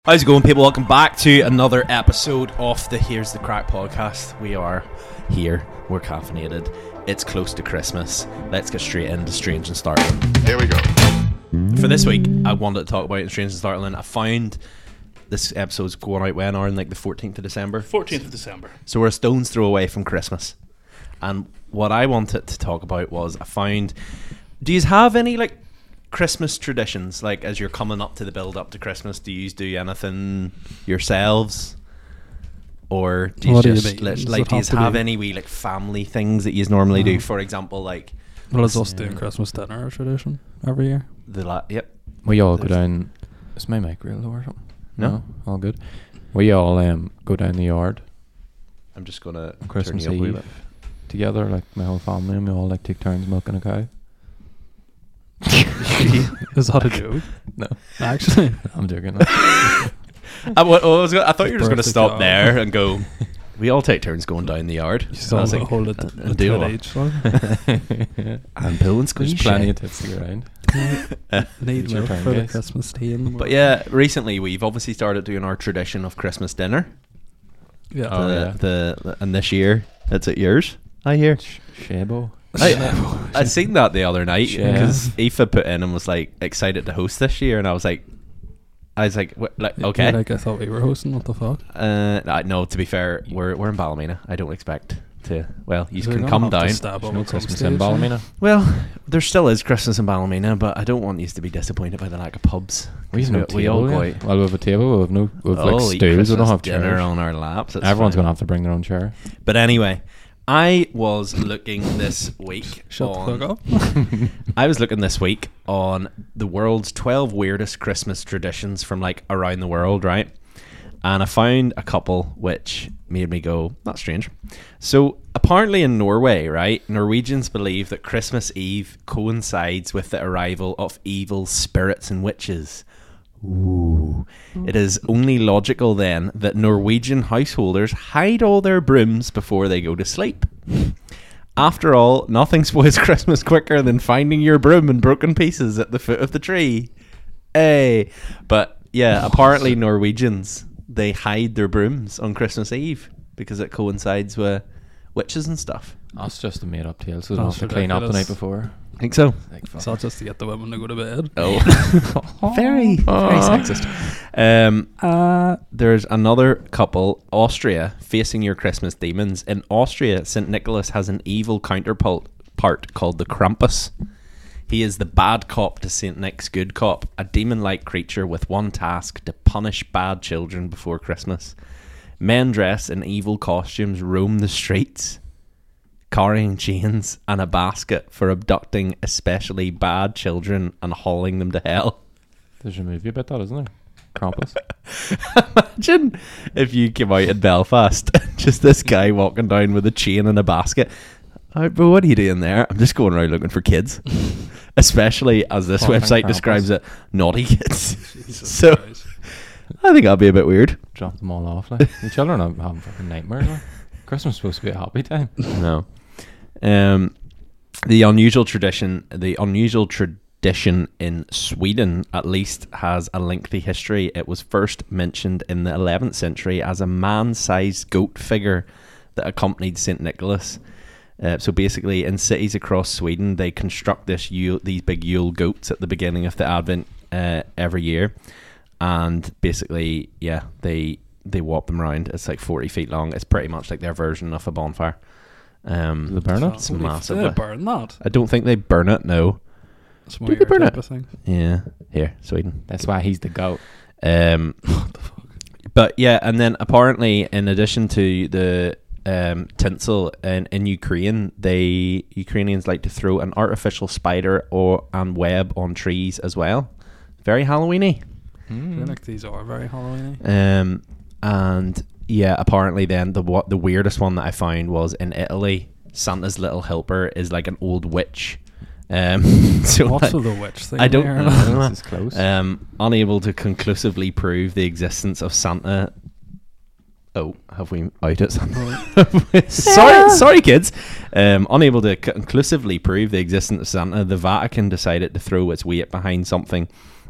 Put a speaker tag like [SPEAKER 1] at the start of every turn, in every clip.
[SPEAKER 1] How's it going, people? Welcome back to another episode of the Here's the Crack podcast. We are here, we're caffeinated, it's close to Christmas. Let's get straight into Strange and Startling.
[SPEAKER 2] Here we go.
[SPEAKER 1] For this week, I wanted to talk about Strange and Startling. I found this episode's going out when, on like the 14th of December?
[SPEAKER 3] 14th of December.
[SPEAKER 1] So we're a stone's throw away from Christmas. And what I wanted to talk about was, I found, do you have any like Christmas traditions, like as you're coming up to the build up to Christmas? Do you do anything yourselves, or do you do you have any wee like family things that you normally do? For example, like,
[SPEAKER 3] well, it's us doing Christmas dinner tradition every year.
[SPEAKER 1] Yep.
[SPEAKER 4] We all go down. Is my mic real or something? No, all good. We all go down the yard.
[SPEAKER 1] I'm just gonna
[SPEAKER 4] Christmas
[SPEAKER 1] turn you up a wee
[SPEAKER 4] Eve
[SPEAKER 1] bit.
[SPEAKER 4] Together, like my whole family, and we all like take turns milking a cow.
[SPEAKER 3] Is that a joke?
[SPEAKER 4] No,
[SPEAKER 3] actually,
[SPEAKER 4] I'm joking.
[SPEAKER 1] I thought you were just going to stop
[SPEAKER 3] cow.
[SPEAKER 1] there and go, we all take turns going down the yard.
[SPEAKER 3] You still
[SPEAKER 1] I was like,
[SPEAKER 3] hold it
[SPEAKER 1] and do what?
[SPEAKER 3] each one.
[SPEAKER 1] And pulling
[SPEAKER 4] There's
[SPEAKER 1] squeeze
[SPEAKER 4] plenty
[SPEAKER 1] shit.
[SPEAKER 4] of tips to go around.
[SPEAKER 3] Need
[SPEAKER 4] It's your
[SPEAKER 3] milk
[SPEAKER 4] turn,
[SPEAKER 3] for the
[SPEAKER 4] guys.
[SPEAKER 3] Christmas tea.
[SPEAKER 1] But yeah, recently we've obviously started doing our tradition of Christmas dinner.
[SPEAKER 3] yeah.
[SPEAKER 4] Oh,
[SPEAKER 1] The and this year it's at yours, I hear.
[SPEAKER 4] Shabo.
[SPEAKER 1] I seen that the other night
[SPEAKER 4] Yeah.
[SPEAKER 1] because Aoife put in and was like excited to host this year, and I was like, what, like, okay.
[SPEAKER 3] Like I thought we were hosting. What the fuck?
[SPEAKER 1] No, to be fair, we're in Ballymena. I don't expect to. Well, you
[SPEAKER 3] We're
[SPEAKER 1] can
[SPEAKER 3] gonna
[SPEAKER 1] come
[SPEAKER 3] have to
[SPEAKER 1] down.
[SPEAKER 3] stab on
[SPEAKER 4] No
[SPEAKER 3] at some
[SPEAKER 4] Christmas
[SPEAKER 3] stage,
[SPEAKER 4] in Ballymena.
[SPEAKER 1] Well, there still is Christmas in Ballymena, but I don't want you to be disappointed by the lack of pubs.
[SPEAKER 4] We have no
[SPEAKER 1] we all
[SPEAKER 4] table.
[SPEAKER 1] go
[SPEAKER 4] Yeah.
[SPEAKER 1] out.
[SPEAKER 4] Well, we have a table. We have like
[SPEAKER 1] eat
[SPEAKER 4] stools. We
[SPEAKER 1] Christmas
[SPEAKER 4] don't have
[SPEAKER 1] dinner
[SPEAKER 4] chairs.
[SPEAKER 1] on our laps. It's
[SPEAKER 4] Everyone's
[SPEAKER 1] fine.
[SPEAKER 4] gonna have to bring their own chair.
[SPEAKER 1] But anyway, I was looking this week
[SPEAKER 3] Shut
[SPEAKER 1] on.
[SPEAKER 3] the fuck up.
[SPEAKER 1] I was looking this week on the world's 12 weirdest Christmas traditions from like around the world, right? And I found a couple which made me go, that's strange. So apparently in Norway, right, Norwegians believe that Christmas Eve coincides with the arrival of evil spirits and witches. Ooh. It is only logical then that Norwegian householders hide all their brooms before they go to sleep. After all, nothing spoils Christmas quicker than finding your broom in broken pieces at the foot of the tree. Hey. But yeah, apparently Norwegians, they hide their brooms on Christmas Eve because it coincides with witches and stuff.
[SPEAKER 4] That's just a made up tale, so they don't
[SPEAKER 3] That's
[SPEAKER 4] have to clean up the
[SPEAKER 3] ridiculous.
[SPEAKER 4] night before.
[SPEAKER 1] I think so.
[SPEAKER 4] Like,
[SPEAKER 3] It's not just to get the women to go to bed.
[SPEAKER 1] Oh. very sexist. There's another couple, Austria, facing your Christmas demons. In Austria, St. Nicholas has an evil counterpart called the Krampus. He is the bad cop to St. Nick's good cop, a demon-like creature with one task: to punish bad children before Christmas. Men dressed in evil costumes roam the streets, carrying chains and a basket for abducting especially bad children and hauling them to hell.
[SPEAKER 4] There's a movie about that, isn't there? Krampus.
[SPEAKER 1] Imagine if you came out in Belfast, just this guy walking down with a chain and a basket. But what are you doing there? I'm just going around looking for kids. Especially as this
[SPEAKER 4] Fucking
[SPEAKER 1] website
[SPEAKER 4] Krampus.
[SPEAKER 1] describes it, naughty kids.
[SPEAKER 3] Jesus
[SPEAKER 1] So-
[SPEAKER 3] Christ.
[SPEAKER 1] I think that'd be a bit weird.
[SPEAKER 4] Drop them all off. Like the children are having fucking nightmares. Like. Christmas is supposed to be a happy time.
[SPEAKER 1] No. The unusual tradition in Sweden, at least, has a lengthy history. It was first mentioned in the 11th century as a man-sized goat figure that accompanied St. Nicholas. So basically, in cities across Sweden, they construct these big Yule goats at the beginning of the Advent every year, and basically, yeah, they walk them around. It's like 40 feet long. It's pretty much like their version of a bonfire.
[SPEAKER 4] Do they burn it?
[SPEAKER 1] It's
[SPEAKER 3] Holy
[SPEAKER 1] massive.
[SPEAKER 3] Did they burn that?
[SPEAKER 1] I don't think they burn it. No.
[SPEAKER 3] It's
[SPEAKER 1] Did
[SPEAKER 3] weird
[SPEAKER 1] they burn
[SPEAKER 3] type
[SPEAKER 1] it?
[SPEAKER 3] of thing.
[SPEAKER 1] Yeah. Here, Sweden.
[SPEAKER 4] That's why he's the goat.
[SPEAKER 1] What the fuck? But yeah, and then apparently, in addition to the tinsel in Ukraine, Ukrainians like to throw an artificial spider and web on trees as well. Very Halloweeny.
[SPEAKER 3] I feel like these are very Halloweeny.
[SPEAKER 1] And yeah, apparently then the weirdest one that I found was in Italy. Santa's little helper is like an old witch. So
[SPEAKER 3] What's with the witch thing?
[SPEAKER 1] I don't
[SPEAKER 3] there?
[SPEAKER 1] know.
[SPEAKER 4] This is close.
[SPEAKER 1] Unable to conclusively prove the existence of Santa. Oh, have we outed Santa? sorry, kids. Unable to conclusively prove the existence of Santa, the Vatican decided to throw its weight behind something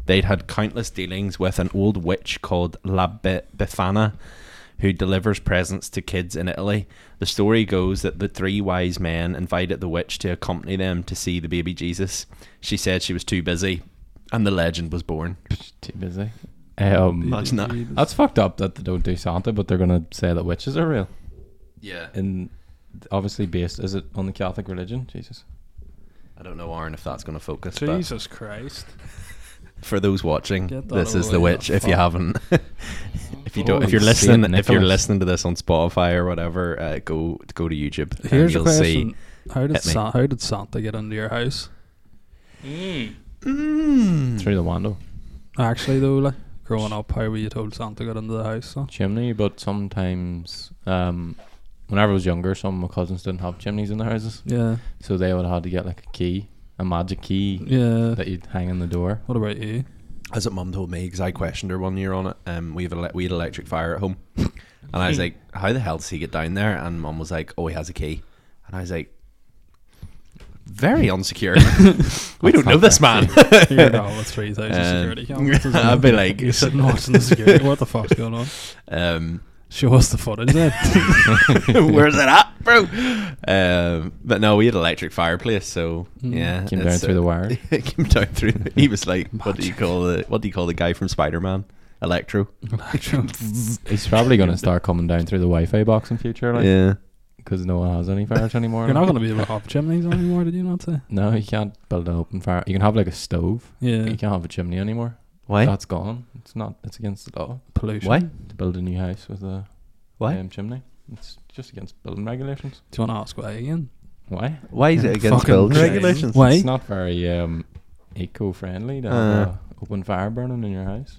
[SPEAKER 1] they'd had countless dealings with an old witch called La Befana, who delivers presents to kids in Italy. The story goes that the 3 wise men invited the witch to accompany them to see the baby Jesus. She said she was too busy, and the legend was born.
[SPEAKER 4] Too busy.
[SPEAKER 1] Imagine that.
[SPEAKER 4] That's fucked up that they don't do Santa, but they're gonna say that witches are real.
[SPEAKER 1] Yeah.
[SPEAKER 4] And obviously based, is it on the Catholic religion? Jesus.
[SPEAKER 1] I don't know, Aaron, if that's going to focus. But
[SPEAKER 3] Jesus Christ.
[SPEAKER 1] for those watching,
[SPEAKER 3] Get that
[SPEAKER 1] this is
[SPEAKER 3] away,
[SPEAKER 1] the witch.
[SPEAKER 3] that
[SPEAKER 1] If you
[SPEAKER 3] fuck.
[SPEAKER 1] haven't, if you don't,
[SPEAKER 4] Holy
[SPEAKER 1] if you're listening,
[SPEAKER 4] Saint
[SPEAKER 1] if you're
[SPEAKER 4] Nicholas.
[SPEAKER 1] listening to this on Spotify or whatever, go to YouTube. and
[SPEAKER 3] Here's a
[SPEAKER 1] you'll
[SPEAKER 3] question. How did,
[SPEAKER 1] Hit me.
[SPEAKER 3] how did Santa get into your house?
[SPEAKER 1] See.
[SPEAKER 4] Through the window.
[SPEAKER 3] Actually, though, like, growing up, how were you told Santa got into the house? So?
[SPEAKER 4] Chimney, but sometimes whenever I was younger, some of my cousins didn't have chimneys in their houses,
[SPEAKER 3] Yeah.
[SPEAKER 4] so they would have had to get like a key, a magic key
[SPEAKER 3] Yeah.
[SPEAKER 4] that you'd hang in the door.
[SPEAKER 3] What about you?
[SPEAKER 1] As what Mum told me, because I questioned her one year on it. We had electric fire at home, and I was like, "How the hell does he get down there?" And Mum was like, "Oh, he has a key," and I was like, "Very unsecure. We don't know this man."
[SPEAKER 3] You're now with 3,000 security cameras. as well.
[SPEAKER 1] I'd be like,
[SPEAKER 3] You're sitting watching the security. What the fuck's going on? Show us the footage then.
[SPEAKER 1] Where's it at, bro? But no, we had electric fireplace, so yeah,
[SPEAKER 4] Came down
[SPEAKER 1] it's,
[SPEAKER 4] through the wires.
[SPEAKER 1] It came down through. He was like, "What do you call the guy from Spider-Man? Electro."
[SPEAKER 4] He's probably going to start coming down through the Wi-Fi box in future, like,
[SPEAKER 1] Yeah.
[SPEAKER 4] because no one has any fires anymore.
[SPEAKER 3] You're not going to be able to have chimneys anymore, did you not say?
[SPEAKER 4] No, you can't build an open fire. You can have like a stove.
[SPEAKER 3] Yeah.
[SPEAKER 4] You can't have a chimney anymore.
[SPEAKER 1] Why?
[SPEAKER 4] That's gone. It's not. It's against the law
[SPEAKER 3] Pollution.
[SPEAKER 1] Why?
[SPEAKER 4] to build a new house with a
[SPEAKER 1] Why?
[SPEAKER 4] chimney. It's just against building regulations.
[SPEAKER 3] Do you want to ask why again?
[SPEAKER 4] Why?
[SPEAKER 1] Why is it against
[SPEAKER 3] Fucking
[SPEAKER 1] building
[SPEAKER 3] shame.
[SPEAKER 1] regulations?
[SPEAKER 3] Why?
[SPEAKER 4] It's not very eco-friendly to have a open fire burning in your house.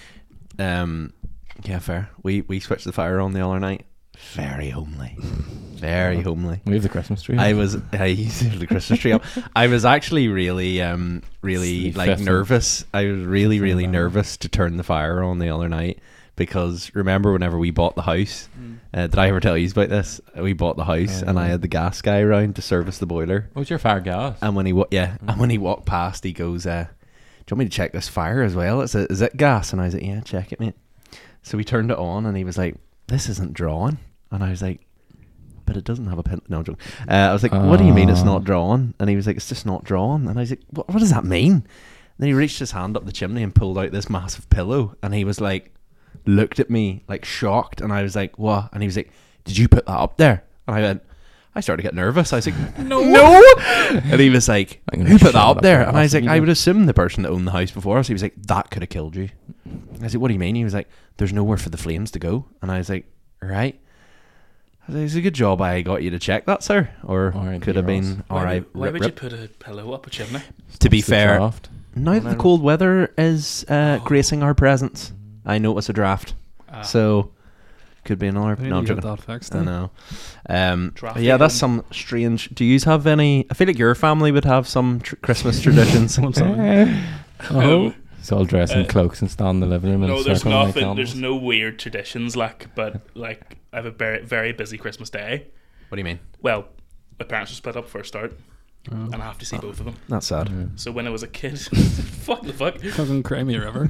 [SPEAKER 1] Yeah, fair. We switched the fire on the other night. Very homely. Very homely.
[SPEAKER 4] We have the Christmas tree.
[SPEAKER 1] I used to have the Christmas tree up. I was actually really
[SPEAKER 4] It's the
[SPEAKER 1] like
[SPEAKER 4] 5th of
[SPEAKER 1] nervous. I was really
[SPEAKER 4] November.
[SPEAKER 1] nervous to turn the fire on the other night, because remember whenever we bought the house, did I ever tell you about this? We bought the house and I had the gas guy around to service the boiler.
[SPEAKER 4] What's your fire gas?
[SPEAKER 1] And when he walked past, he goes, "Do you want me to check this fire as well? Is it gas?" And I was like, "Yeah, check it, mate." So we turned it on, and he was like, "This isn't drawing." And I was like, "But it doesn't have a pin." No, I'm joking. I was like, "What do you mean it's not drawn?" And he was like, "It's just not drawn." And I was like, "What does that mean?" And then he reached his hand up the chimney and pulled out this massive pillow, and he was like, looked at me like shocked, and I was like, "What?" And he was like, "Did you put that up there?" And I went, I started to get nervous. I was like, no. And he was like,
[SPEAKER 4] I'm gonna
[SPEAKER 1] "Who put that
[SPEAKER 4] shut
[SPEAKER 1] up
[SPEAKER 4] up
[SPEAKER 1] there?"
[SPEAKER 4] and
[SPEAKER 1] And I was like,
[SPEAKER 4] ask
[SPEAKER 1] "I
[SPEAKER 4] you."
[SPEAKER 1] would assume the person that owned the house before us." He was like, "That could have killed you." I was like, "What do you mean?" He was like, "There's nowhere for the flames to go." And I was like, "Right." I was like, "It's a good job I got you to check that, sir." Or
[SPEAKER 4] R.I.P.
[SPEAKER 1] could have
[SPEAKER 4] Ross.
[SPEAKER 1] been
[SPEAKER 2] Why would you
[SPEAKER 1] rip.
[SPEAKER 2] put a pillow up a chimney?
[SPEAKER 1] To be
[SPEAKER 4] It's the
[SPEAKER 1] fair,
[SPEAKER 4] draft.
[SPEAKER 1] now that the cold weather is gracing our presence, I notice a draft. So could be another.
[SPEAKER 3] We
[SPEAKER 1] No, I'm
[SPEAKER 3] need to get
[SPEAKER 1] joking.
[SPEAKER 3] that fixed
[SPEAKER 1] I
[SPEAKER 3] then.
[SPEAKER 1] know.
[SPEAKER 2] Drafty
[SPEAKER 1] Yeah, that's
[SPEAKER 2] home.
[SPEAKER 1] some strange. Do you have any? I feel like your family would have some Christmas traditions.
[SPEAKER 3] What's that?
[SPEAKER 2] Oh.
[SPEAKER 4] It's all dressed in
[SPEAKER 2] Uh,
[SPEAKER 4] cloaks and stand in the living room in a
[SPEAKER 2] No, there's
[SPEAKER 4] circle and light
[SPEAKER 2] nothing.
[SPEAKER 4] candles.
[SPEAKER 2] There's no weird traditions, but I have a very, very busy Christmas day.
[SPEAKER 1] What do you mean?
[SPEAKER 2] Well, my parents were split up for a start, and I have to see both of them.
[SPEAKER 1] That's sad.
[SPEAKER 4] Yeah.
[SPEAKER 2] So when I was a kid, fuck the fuck.
[SPEAKER 3] Fucking Crimey River.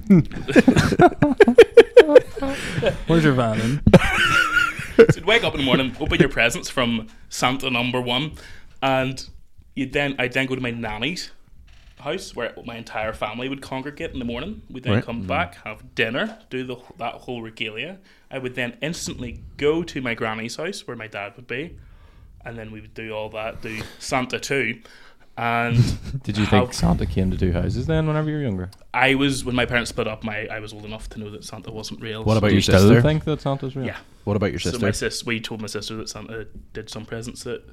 [SPEAKER 3] Where's your violin?
[SPEAKER 2] So you'd wake up in the morning, open your presents from Santa number 1, and I'd then go to my nanny's house where my entire family would congregate in the morning. We'd then
[SPEAKER 1] Right.
[SPEAKER 2] come back, have dinner, do that whole regalia. I would then instantly go to my granny's house where my dad would be, and then we would do all that, do Santa 2. And
[SPEAKER 4] Did you think Santa came to 2 houses then whenever you were younger?
[SPEAKER 2] when my parents split up, I was old enough to know that Santa wasn't real.
[SPEAKER 1] What about
[SPEAKER 4] Do
[SPEAKER 1] your
[SPEAKER 4] you still
[SPEAKER 1] sister?
[SPEAKER 4] think that Santa's real?
[SPEAKER 2] Yeah.
[SPEAKER 1] What about your sister?
[SPEAKER 2] So we told my sister that Santa did some presents that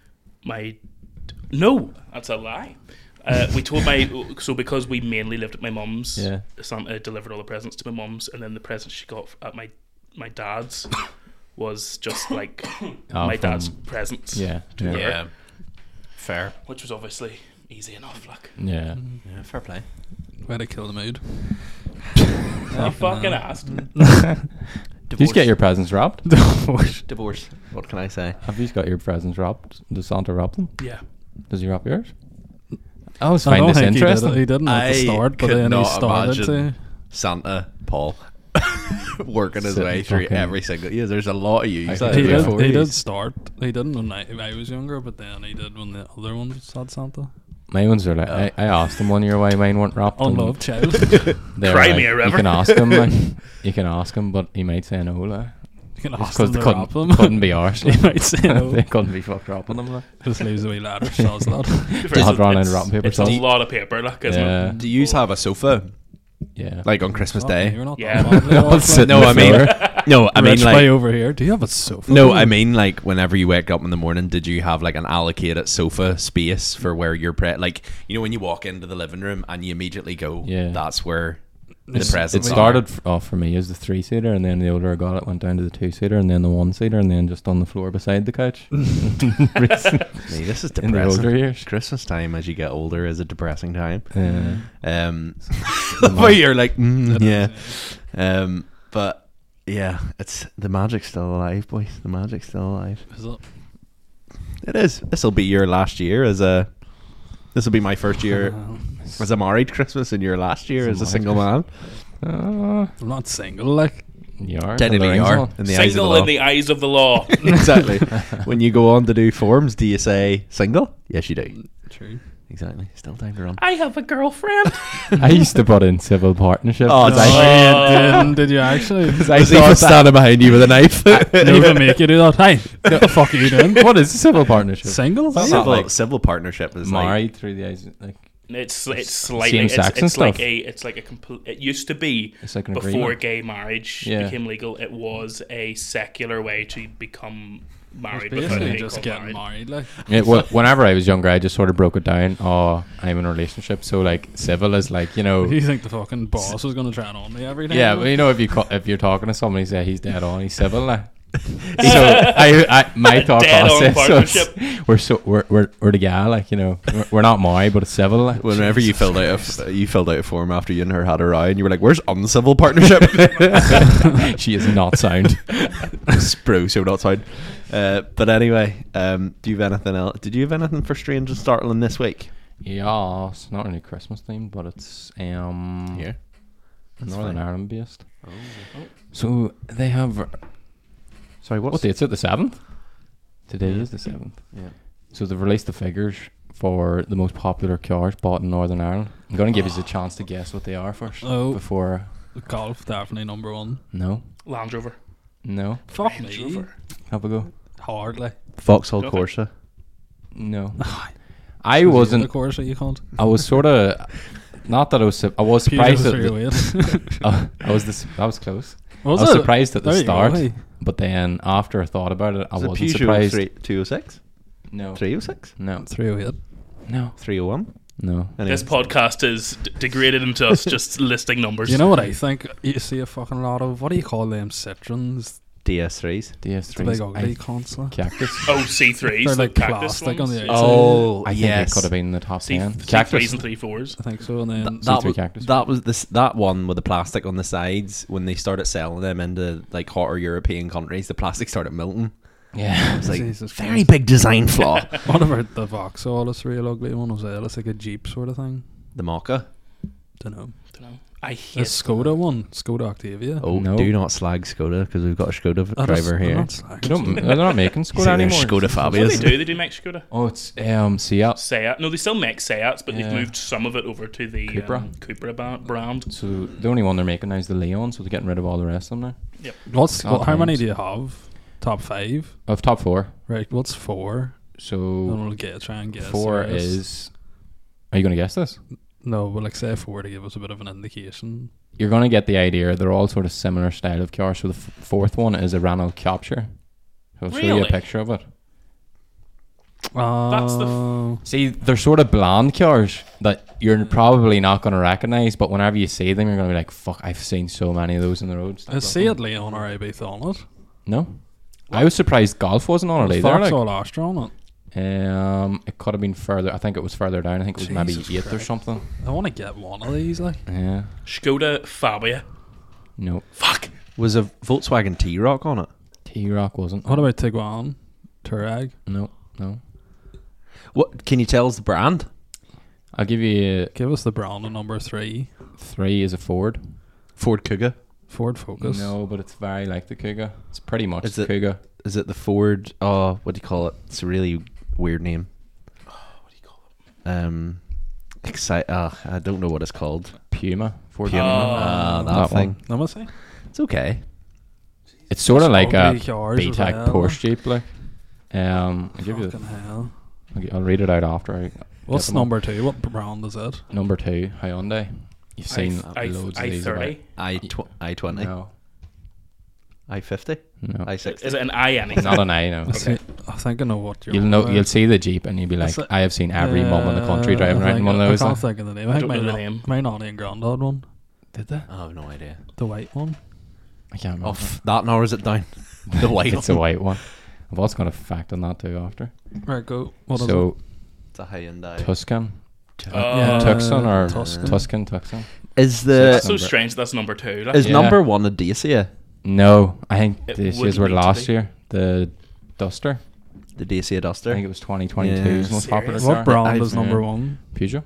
[SPEAKER 2] no, that's a lie. We told because we mainly lived at my mum's.
[SPEAKER 4] Yeah.
[SPEAKER 2] Santa delivered all the presents to my mum's, and then the presents she got at my dad's was just like my dad's presents.
[SPEAKER 4] Yeah.
[SPEAKER 2] to
[SPEAKER 4] Yeah.
[SPEAKER 2] her,
[SPEAKER 1] Yeah. Fair.
[SPEAKER 2] which was obviously easy enough. Like
[SPEAKER 4] Yeah.
[SPEAKER 1] Yeah, fair play.
[SPEAKER 3] Way to kill the mood.
[SPEAKER 2] you fucking asked.
[SPEAKER 4] Do you get your presents wrapped?
[SPEAKER 1] divorce? What can I say?
[SPEAKER 4] Have you got your presents wrapped? Does Santa wrap them?
[SPEAKER 2] Yeah.
[SPEAKER 4] Does he wrap yours? I always
[SPEAKER 3] I
[SPEAKER 4] find
[SPEAKER 3] don't
[SPEAKER 4] this
[SPEAKER 3] think
[SPEAKER 4] interesting.
[SPEAKER 3] he didn't at the
[SPEAKER 1] I
[SPEAKER 3] start, but
[SPEAKER 1] could
[SPEAKER 3] then he
[SPEAKER 1] not
[SPEAKER 3] started
[SPEAKER 1] imagine
[SPEAKER 3] to.
[SPEAKER 1] Santa Paul working his
[SPEAKER 4] Sitting
[SPEAKER 1] way through
[SPEAKER 4] fucking-
[SPEAKER 1] every single. Yeah, there's a lot of use.
[SPEAKER 4] I
[SPEAKER 1] that
[SPEAKER 4] think
[SPEAKER 3] He
[SPEAKER 4] Yeah.
[SPEAKER 3] did.
[SPEAKER 1] before
[SPEAKER 3] He
[SPEAKER 1] you-
[SPEAKER 3] did start. He didn't when I was younger, but then he did when the other ones had Santa.
[SPEAKER 4] My ones are like, I asked him 1 year why mine weren't wrapped. and
[SPEAKER 3] Unloved child.
[SPEAKER 4] they were
[SPEAKER 2] Cry
[SPEAKER 4] like,
[SPEAKER 2] me a river.
[SPEAKER 4] You can ask him, like, you can ask him, but he might say no, like.
[SPEAKER 3] You can
[SPEAKER 4] It's
[SPEAKER 3] ask
[SPEAKER 4] because
[SPEAKER 3] them
[SPEAKER 4] they
[SPEAKER 3] to wrap them.
[SPEAKER 4] couldn't be arsed.
[SPEAKER 3] He might say no.
[SPEAKER 4] They couldn't be fucked wrapping them, like.
[SPEAKER 3] Just leaves a wee ladder. Sounds that.
[SPEAKER 4] I'd run out of wrapping paper.
[SPEAKER 2] It's a
[SPEAKER 4] so-
[SPEAKER 2] lot of paper, like, isn't
[SPEAKER 4] Yeah.
[SPEAKER 2] it?
[SPEAKER 1] Do you have a sofa
[SPEAKER 4] Yeah.
[SPEAKER 1] like on Christmas Day?
[SPEAKER 3] You're not
[SPEAKER 2] Yeah.
[SPEAKER 3] that badly off.
[SPEAKER 4] Sit
[SPEAKER 1] No,
[SPEAKER 4] on the
[SPEAKER 1] I mean,
[SPEAKER 4] floor.
[SPEAKER 1] no, I mean
[SPEAKER 3] Rich
[SPEAKER 1] like
[SPEAKER 3] way over here. Do you have a sofa?
[SPEAKER 1] no, I mean like whenever you wake up in the morning, did you have like an allocated sofa space for where you're like you know when you walk into the living room and you immediately go,
[SPEAKER 4] Yeah.
[SPEAKER 1] that's where the
[SPEAKER 3] It's-
[SPEAKER 1] presents
[SPEAKER 4] It
[SPEAKER 1] are.
[SPEAKER 4] started off for me as the 3-seater, and then the older I got, it went down to the 2-seater, and then the 1-seater, and then just on the floor beside the couch.
[SPEAKER 1] Me, this is
[SPEAKER 4] In the
[SPEAKER 1] depressing.
[SPEAKER 4] older years.
[SPEAKER 1] Christmas time as you get older is a depressing time.
[SPEAKER 4] Yeah.
[SPEAKER 1] But you're like, yeah. But yeah, it's the magic's still alive, boys. The magic's still alive.
[SPEAKER 3] Is it?
[SPEAKER 1] It is. This will be your last year as a. This will be my first year as a married Christmas, and your last year as a single man.
[SPEAKER 4] Uh,
[SPEAKER 3] I'm not single, like.
[SPEAKER 4] you are.
[SPEAKER 1] Technically, you
[SPEAKER 4] Alonso.
[SPEAKER 1] are in the eyes of the
[SPEAKER 2] Single
[SPEAKER 1] law.
[SPEAKER 2] in the eyes of the law.
[SPEAKER 1] Exactly. When you go on to do forms, do you say single? Yes, you do.
[SPEAKER 3] True.
[SPEAKER 1] Exactly. Still time to run.
[SPEAKER 2] I have a girlfriend.
[SPEAKER 4] I used to put in civil partnership.
[SPEAKER 1] Oh,
[SPEAKER 4] 'cause
[SPEAKER 1] no.
[SPEAKER 4] I,
[SPEAKER 3] Did you actually?
[SPEAKER 4] I
[SPEAKER 1] Was he
[SPEAKER 4] thought
[SPEAKER 1] for standing behind you with a knife?
[SPEAKER 3] Didn't even make you do that. Hey, what the fuck are you doing?
[SPEAKER 4] what is civil partnership?
[SPEAKER 3] Single?
[SPEAKER 4] That's
[SPEAKER 1] Civil,
[SPEAKER 4] not like
[SPEAKER 1] civil partnership is like
[SPEAKER 4] married through the eyes. Like
[SPEAKER 2] It's slightly
[SPEAKER 4] Same-sex and
[SPEAKER 2] it's like
[SPEAKER 4] stuff.
[SPEAKER 2] it's like a complete. It used to be
[SPEAKER 4] it's like an
[SPEAKER 2] before
[SPEAKER 4] agreement.
[SPEAKER 2] gay marriage
[SPEAKER 4] Yeah.
[SPEAKER 2] became legal. It was a secular way to become married without
[SPEAKER 3] Basically
[SPEAKER 2] being
[SPEAKER 3] just
[SPEAKER 2] called
[SPEAKER 3] getting
[SPEAKER 2] married.
[SPEAKER 3] married, like.
[SPEAKER 4] Yeah, well, whenever I was younger, I just sort of broke it down. Oh, I'm in a relationship, so like civil is like, you know.
[SPEAKER 3] You think the fucking boss is going to try and on me every day?
[SPEAKER 4] Yeah, but you know, if you're talking to somebody, say he's dead on, he's civil. Like. So I my thought
[SPEAKER 2] Dead on
[SPEAKER 4] process
[SPEAKER 2] partnership.
[SPEAKER 4] was we're the guy, like, you know, we're not married, but it's civil. Like.
[SPEAKER 1] whenever you filled out a form after you and her had a row, and you were like, "Where's uncivil partnership?"
[SPEAKER 4] She is not sound.
[SPEAKER 1] Bro, so not fine. But anyway, do you have anything else? Did you have anything for Strange and Startling this week?
[SPEAKER 4] Yeah, it's not really Christmas themed, but it's
[SPEAKER 1] Here.
[SPEAKER 4] Northern
[SPEAKER 1] fine.
[SPEAKER 4] Ireland based. So they have.
[SPEAKER 1] Sorry,
[SPEAKER 4] What date's it? The 7th? Today is the 7th.
[SPEAKER 1] Yeah.
[SPEAKER 4] So they've released the figures for the most popular cars bought in Northern Ireland. I'm going to give you a chance to guess what they are first.
[SPEAKER 3] Oh.
[SPEAKER 4] Before.
[SPEAKER 3] Golf, definitely number one.
[SPEAKER 4] No.
[SPEAKER 2] Land Rover.
[SPEAKER 4] No.
[SPEAKER 3] Fuck
[SPEAKER 2] Range
[SPEAKER 3] me.
[SPEAKER 2] Rover.
[SPEAKER 4] Have a go.
[SPEAKER 3] Hardly.
[SPEAKER 1] Vauxhall
[SPEAKER 2] Okay.
[SPEAKER 1] Corsa.
[SPEAKER 4] No. I wasn't.
[SPEAKER 3] Of course, you can't.
[SPEAKER 4] I was sort of. Not that I was. I was surprised at. I was close. I was surprised at the start, but then after I thought about it, I
[SPEAKER 1] Was it
[SPEAKER 4] wasn't
[SPEAKER 1] Peugeot
[SPEAKER 4] surprised.
[SPEAKER 1] 206?
[SPEAKER 4] No.
[SPEAKER 1] 306?
[SPEAKER 4] No.
[SPEAKER 3] 308.
[SPEAKER 4] No.
[SPEAKER 1] 301?
[SPEAKER 4] No.
[SPEAKER 1] Anyway.
[SPEAKER 2] This podcast is degraded into us just listing numbers.
[SPEAKER 3] You know what I think? You see a fucking lot of, what do you call them, Citroens?
[SPEAKER 1] DS3s.
[SPEAKER 3] The
[SPEAKER 4] DS3.
[SPEAKER 3] big ugly console.
[SPEAKER 4] Cactus.
[SPEAKER 2] Oh, C3s.
[SPEAKER 3] They're
[SPEAKER 2] the
[SPEAKER 3] like
[SPEAKER 2] cactus
[SPEAKER 3] plastic
[SPEAKER 2] ones.
[SPEAKER 3] on the outside.
[SPEAKER 1] Oh,
[SPEAKER 4] I think it could have been the top 10.
[SPEAKER 2] C3s
[SPEAKER 4] Cactus.
[SPEAKER 2] and 3.4s.
[SPEAKER 3] I think so. And then
[SPEAKER 4] C3 Cactus.
[SPEAKER 1] That was that one with the plastic on the sides. When they started selling them into like hotter European countries, the plastic started melting.
[SPEAKER 4] Yeah.
[SPEAKER 1] It's like
[SPEAKER 3] Jesus
[SPEAKER 1] very
[SPEAKER 3] Christ.
[SPEAKER 1] big design flaw.
[SPEAKER 3] What about the Vauxhall? It's a real ugly one as well. It's like a Jeep sort of thing.
[SPEAKER 1] The Mocha.
[SPEAKER 3] Don't know.
[SPEAKER 2] I
[SPEAKER 3] The
[SPEAKER 2] hate
[SPEAKER 3] Skoda one. Skoda Octavia.
[SPEAKER 1] Oh,
[SPEAKER 4] No.
[SPEAKER 1] do not slag Skoda because we've got a Skoda driver here.
[SPEAKER 4] They're not making Skoda anymore.
[SPEAKER 1] Skoda
[SPEAKER 2] What
[SPEAKER 1] Fabias.
[SPEAKER 2] do they do? They do make Skoda.
[SPEAKER 4] Oh, it's Seat.
[SPEAKER 2] Seat. No, they still make Seats, but they've
[SPEAKER 4] Yeah.
[SPEAKER 2] moved some of it over to the
[SPEAKER 4] Cupra.
[SPEAKER 2] Cupra brand.
[SPEAKER 4] So the only one they're making now is the Leon, so they're getting rid of all the rest of them now.
[SPEAKER 3] How many
[SPEAKER 4] Homes.
[SPEAKER 3] do you have? Top 5?
[SPEAKER 4] Of top 4.
[SPEAKER 3] Right. What's 4? I
[SPEAKER 4] So
[SPEAKER 3] don't know, try and guess.
[SPEAKER 4] 4
[SPEAKER 3] the rest.
[SPEAKER 4] is. Are you going to guess this?
[SPEAKER 3] No, but like say 4 to give us a bit of an indication.
[SPEAKER 4] You're going to get the idea. They're all sort of similar style of cars. So the fourth one is a Renault Capture. So I'll show you a
[SPEAKER 2] Really?
[SPEAKER 4] picture of it.
[SPEAKER 2] That's the
[SPEAKER 4] See, they're sort of bland cars that you're probably not going to recognise, but whenever you see them, you're going to be like, fuck, I've seen so many of those in the roads.
[SPEAKER 3] Is Seat Leon or Ibiza on it?
[SPEAKER 4] No. I was surprised Golf wasn't on it either.
[SPEAKER 3] Vauxhall Astra on it.
[SPEAKER 4] It could have been further. I think it was further down. I think it was maybe
[SPEAKER 3] Jesus
[SPEAKER 4] 8 or
[SPEAKER 3] Christ.
[SPEAKER 4] something.
[SPEAKER 3] I want to get one of these. Like,
[SPEAKER 4] Yeah.
[SPEAKER 2] Skoda Fabia.
[SPEAKER 4] No.
[SPEAKER 2] Fuck.
[SPEAKER 1] Was a Volkswagen T-Roc on it?
[SPEAKER 4] T-Roc wasn't.
[SPEAKER 3] what about Tiguan, Touareg?
[SPEAKER 4] No. No.
[SPEAKER 1] What can you tell us the brand?
[SPEAKER 4] I'll give you.
[SPEAKER 3] Give us the brand of number 3.
[SPEAKER 4] 3 is a Ford.
[SPEAKER 1] Ford Kuga.
[SPEAKER 3] Ford Focus.
[SPEAKER 4] No, but it's very like the Kuga. It's pretty much
[SPEAKER 1] Is
[SPEAKER 4] the
[SPEAKER 1] it-
[SPEAKER 4] Kuga.
[SPEAKER 1] Is it the Ford? Oh, what do you call it? It's a really weird name.
[SPEAKER 2] What do you call it?
[SPEAKER 1] I don't know what it's called.
[SPEAKER 4] Puma. Ford
[SPEAKER 1] Puma.
[SPEAKER 2] Oh.
[SPEAKER 1] That thing.
[SPEAKER 4] one.
[SPEAKER 3] Let me see.
[SPEAKER 1] It's okay.
[SPEAKER 4] It's sort of like a
[SPEAKER 3] Ugly cars as
[SPEAKER 4] B-Tech
[SPEAKER 3] well.
[SPEAKER 4] Porsche Jeep, like. I'll give you.
[SPEAKER 3] Fucking hell.
[SPEAKER 4] I'll read it out after.
[SPEAKER 3] What's
[SPEAKER 4] them up.
[SPEAKER 3] number 2? What brand is it?
[SPEAKER 4] Number 2, Hyundai. You've seen loads of these about.
[SPEAKER 2] I30.
[SPEAKER 1] I20.
[SPEAKER 4] No,
[SPEAKER 1] I50.
[SPEAKER 4] no.
[SPEAKER 1] I60.
[SPEAKER 2] Is it an I any?
[SPEAKER 4] Not an I, no.
[SPEAKER 3] I think I know what you're
[SPEAKER 4] You'll
[SPEAKER 3] on
[SPEAKER 4] know.
[SPEAKER 3] about.
[SPEAKER 4] You'll see the Jeep, and you'll be like,
[SPEAKER 3] That's
[SPEAKER 4] "I have seen every mum in the country driving
[SPEAKER 3] I
[SPEAKER 4] around in one of those."
[SPEAKER 3] I can't think of the name. I think
[SPEAKER 2] don't know the name.
[SPEAKER 3] my nanny and granddad one.
[SPEAKER 4] Did they?
[SPEAKER 1] I have no idea.
[SPEAKER 3] The white one.
[SPEAKER 4] I can't remember.
[SPEAKER 1] That nor is it down? The white.
[SPEAKER 4] It's a white one. I've also got a fact on that too after.
[SPEAKER 3] Right, go. What is
[SPEAKER 4] So
[SPEAKER 1] It's a Hyundai.
[SPEAKER 4] Tuscan,
[SPEAKER 3] Yeah,
[SPEAKER 4] Tucson or
[SPEAKER 3] Tuscan.
[SPEAKER 4] Tucson.
[SPEAKER 1] Is
[SPEAKER 2] That's so
[SPEAKER 4] number-
[SPEAKER 2] strange. That's number 2. Like,
[SPEAKER 1] is
[SPEAKER 4] Yeah.
[SPEAKER 1] number 1 a Dacia?
[SPEAKER 4] No, I think
[SPEAKER 2] It
[SPEAKER 4] this
[SPEAKER 2] wouldn't
[SPEAKER 4] year's were
[SPEAKER 2] need to
[SPEAKER 4] last
[SPEAKER 2] be.
[SPEAKER 4] year. The Duster.
[SPEAKER 1] The Dacia
[SPEAKER 4] I
[SPEAKER 1] Duster?
[SPEAKER 4] think it was 2022's
[SPEAKER 1] Yeah.
[SPEAKER 4] most popular
[SPEAKER 2] Serious?
[SPEAKER 4] car.
[SPEAKER 3] What brand
[SPEAKER 1] I've-
[SPEAKER 3] is number
[SPEAKER 4] yeah.
[SPEAKER 3] 1?
[SPEAKER 4] Peugeot.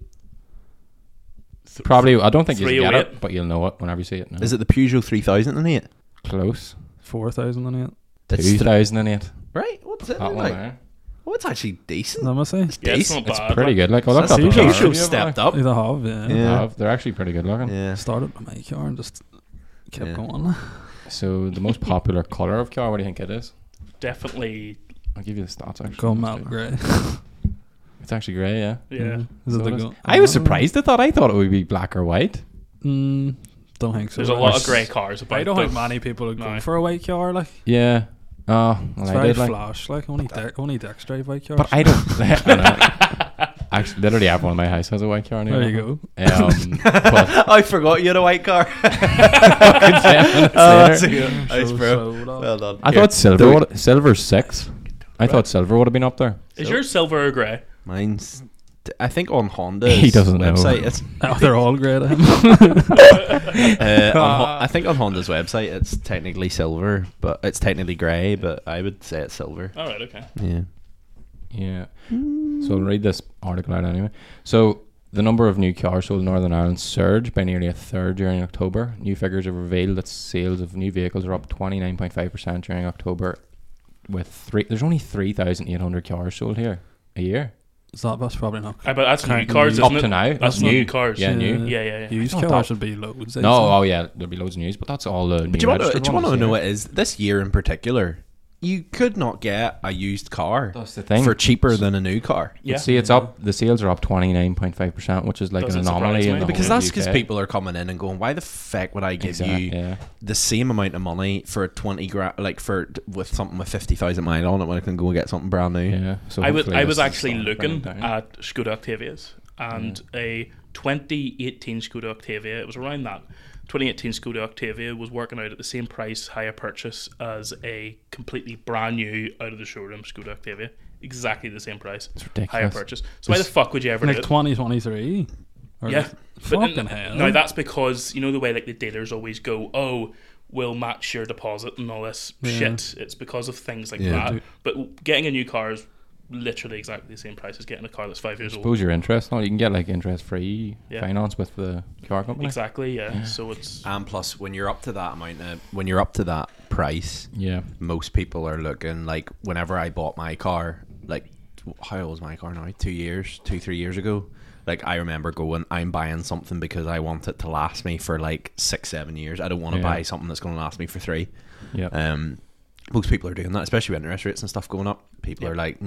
[SPEAKER 4] Probably. I don't think you'll get
[SPEAKER 2] 308.
[SPEAKER 4] it, but you'll know it whenever you see it. No.
[SPEAKER 1] Is it the Peugeot 3008?
[SPEAKER 4] Close?
[SPEAKER 3] 4008.
[SPEAKER 1] It's
[SPEAKER 4] 2008.
[SPEAKER 1] Right? What's it
[SPEAKER 4] That
[SPEAKER 1] look
[SPEAKER 4] one
[SPEAKER 1] like?
[SPEAKER 4] there.
[SPEAKER 1] Oh, it's actually decent.
[SPEAKER 3] Let me see.
[SPEAKER 2] yeah, it's
[SPEAKER 1] decent.
[SPEAKER 2] not
[SPEAKER 4] It's
[SPEAKER 2] bad.
[SPEAKER 4] pretty
[SPEAKER 2] like.
[SPEAKER 4] good. Like, I looked
[SPEAKER 3] That's
[SPEAKER 4] up the
[SPEAKER 3] Peugeot
[SPEAKER 4] car review of
[SPEAKER 1] stepped
[SPEAKER 4] it,
[SPEAKER 1] up.
[SPEAKER 3] They have, yeah.
[SPEAKER 1] Yeah.
[SPEAKER 4] They're actually pretty good looking.
[SPEAKER 1] Yeah.
[SPEAKER 3] Started with my car and just kept
[SPEAKER 1] Yeah.
[SPEAKER 3] going.
[SPEAKER 4] So the most popular color of car, what do you think it is?
[SPEAKER 2] Definitely.
[SPEAKER 4] I'll give you the stats actually.
[SPEAKER 3] Go metal grey.
[SPEAKER 4] It's actually grey, yeah.
[SPEAKER 2] Yeah.
[SPEAKER 3] Is
[SPEAKER 4] So
[SPEAKER 3] it the
[SPEAKER 4] it is.
[SPEAKER 3] go-
[SPEAKER 4] I was surprised. I thought it would be black or white.
[SPEAKER 3] Don't think so.
[SPEAKER 2] There's a lot of grey cars about.
[SPEAKER 3] I don't
[SPEAKER 2] though.
[SPEAKER 3] think many people would go
[SPEAKER 2] No.
[SPEAKER 3] for a white car. Like
[SPEAKER 4] Yeah. Oh,
[SPEAKER 3] it's
[SPEAKER 4] well, I
[SPEAKER 3] very
[SPEAKER 4] did like.
[SPEAKER 3] flash. Like only Dex drive white cars.
[SPEAKER 4] But I don't. I know. Actually, literally everyone in my house has a white car now.
[SPEAKER 3] There you go.
[SPEAKER 4] But
[SPEAKER 1] I forgot you had a white car.
[SPEAKER 4] 10 minutes
[SPEAKER 1] That's
[SPEAKER 4] later.
[SPEAKER 1] a good. Nice,
[SPEAKER 3] So
[SPEAKER 1] bro.
[SPEAKER 3] sold off.
[SPEAKER 1] Well done.
[SPEAKER 4] I
[SPEAKER 1] Here.
[SPEAKER 4] thought silver's 6. I thought silver would have been up there.
[SPEAKER 2] Is yours silver or grey?
[SPEAKER 1] Mine's. I think on Honda's
[SPEAKER 4] He doesn't know.
[SPEAKER 1] website, it's
[SPEAKER 3] Oh, they're all grey. then.
[SPEAKER 1] I think on Honda's website it's technically silver, but it's technically grey. But I would say it's silver.
[SPEAKER 2] All right. Okay.
[SPEAKER 1] Yeah.
[SPEAKER 4] Yeah. So I'll read this article out anyway. So the number of new cars sold in Northern Ireland surged by nearly a third during October. New figures have revealed that sales of new vehicles are up 29.5% during October. There's only 3,800 cars sold here a year.
[SPEAKER 3] That's probably not.
[SPEAKER 2] But that's new
[SPEAKER 3] Counting
[SPEAKER 2] cars,
[SPEAKER 3] used.
[SPEAKER 2] isn't
[SPEAKER 4] Up to
[SPEAKER 2] it?
[SPEAKER 4] now,
[SPEAKER 2] That's
[SPEAKER 4] that's
[SPEAKER 2] new
[SPEAKER 4] new
[SPEAKER 2] cars.
[SPEAKER 4] Yeah, new.
[SPEAKER 2] Yeah.
[SPEAKER 3] Used
[SPEAKER 4] I thought
[SPEAKER 3] cars
[SPEAKER 4] that-
[SPEAKER 3] should be loads.
[SPEAKER 4] No, oh yeah, there'll be loads of news, but that's all the new
[SPEAKER 1] Do you want
[SPEAKER 4] registered
[SPEAKER 1] to
[SPEAKER 4] ones,
[SPEAKER 1] know
[SPEAKER 4] yeah.
[SPEAKER 1] what it is? This year in particular, you could not get a used car
[SPEAKER 4] That's the thing.
[SPEAKER 1] for cheaper than a new car.
[SPEAKER 2] Yeah.
[SPEAKER 4] See, it's up. The sales are up 29.5%, which is like
[SPEAKER 2] Doesn't
[SPEAKER 4] an
[SPEAKER 2] surprise
[SPEAKER 4] anomaly.
[SPEAKER 2] me.
[SPEAKER 4] In the
[SPEAKER 1] Because
[SPEAKER 4] whole
[SPEAKER 1] that's because
[SPEAKER 4] UK.
[SPEAKER 1] people are coming in and going, "Why the feck would I give you
[SPEAKER 4] Yeah.
[SPEAKER 1] the same amount of money for a 20 grand, like with something with 50,000 mile on it when I can go and get something brand new?"
[SPEAKER 4] Yeah. So
[SPEAKER 2] I was
[SPEAKER 4] hopefully this
[SPEAKER 2] actually
[SPEAKER 4] is
[SPEAKER 2] looking
[SPEAKER 4] bringing it down.
[SPEAKER 2] at Skoda Octavias and a 2018 Skoda Octavia. It was around that. 2018 Skoda Octavia was working out at the same price higher purchase as a completely brand new out of the showroom Skoda Octavia. Exactly the same price.
[SPEAKER 4] It's ridiculous.
[SPEAKER 2] Higher purchase. So why the fuck would you ever do
[SPEAKER 3] Like
[SPEAKER 2] it?
[SPEAKER 3] 2023.
[SPEAKER 2] Yeah.
[SPEAKER 3] Fucking hell.
[SPEAKER 2] No, that's because you know the way like the dealers always go, "Oh, we'll match your deposit and all this
[SPEAKER 3] Yeah.
[SPEAKER 2] shit." It's because of things like
[SPEAKER 1] Yeah.
[SPEAKER 2] that. But getting a new car is literally exactly the same price as getting a car that's 5 years old.
[SPEAKER 4] Suppose your interest. No, you can get like interest-free
[SPEAKER 2] Yeah.
[SPEAKER 4] finance with the car company.
[SPEAKER 2] Exactly, yeah. So it's
[SPEAKER 1] And plus, when you're up to that amount, when you're up to that price,
[SPEAKER 4] Yeah.
[SPEAKER 1] most people are looking like. Whenever I bought my car, like, how old is my car now? 3 years ago. Like, I remember going, I'm buying something because I want it to last me for like 6-7 years. I don't want to
[SPEAKER 4] Yeah.
[SPEAKER 1] buy something that's going to last me for 3.
[SPEAKER 4] Yeah.
[SPEAKER 1] Most people are doing that, especially with interest rates and stuff going up. People are like,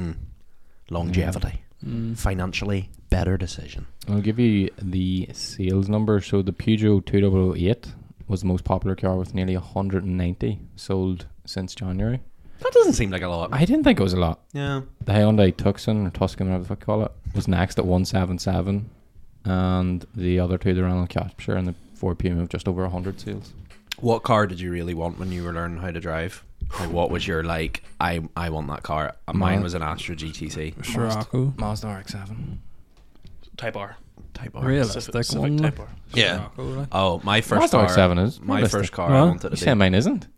[SPEAKER 1] longevity, financially better decision.
[SPEAKER 4] I'll give you the sales number. So the Peugeot 2008 was the most popular car with nearly 190 sold since January.
[SPEAKER 1] That doesn't seem like a lot.
[SPEAKER 4] I didn't think it was a lot.
[SPEAKER 1] Yeah.
[SPEAKER 4] The Hyundai Tucson or Tuscan, whatever the fuck you call it, was next at 177, and the other two, the Renault Capture and the Ford Puma, have just over 100 sales.
[SPEAKER 1] What car did you really want when you were learning how to drive? Like, what was your like? I want that car. Mine was an Astra GTC
[SPEAKER 3] Scirocco.
[SPEAKER 4] Mazda RX-7.
[SPEAKER 2] Type R.
[SPEAKER 1] Type R.
[SPEAKER 3] Realistic one.
[SPEAKER 2] Type R.
[SPEAKER 1] Yeah.
[SPEAKER 3] Scirocco, like.
[SPEAKER 1] Oh, my first
[SPEAKER 4] Mazda
[SPEAKER 1] car.
[SPEAKER 4] RX-7 is
[SPEAKER 1] My
[SPEAKER 4] realistic.
[SPEAKER 1] first car.
[SPEAKER 3] What?
[SPEAKER 1] I wanted
[SPEAKER 4] You
[SPEAKER 1] to
[SPEAKER 4] say
[SPEAKER 1] be.
[SPEAKER 4] mine isn't?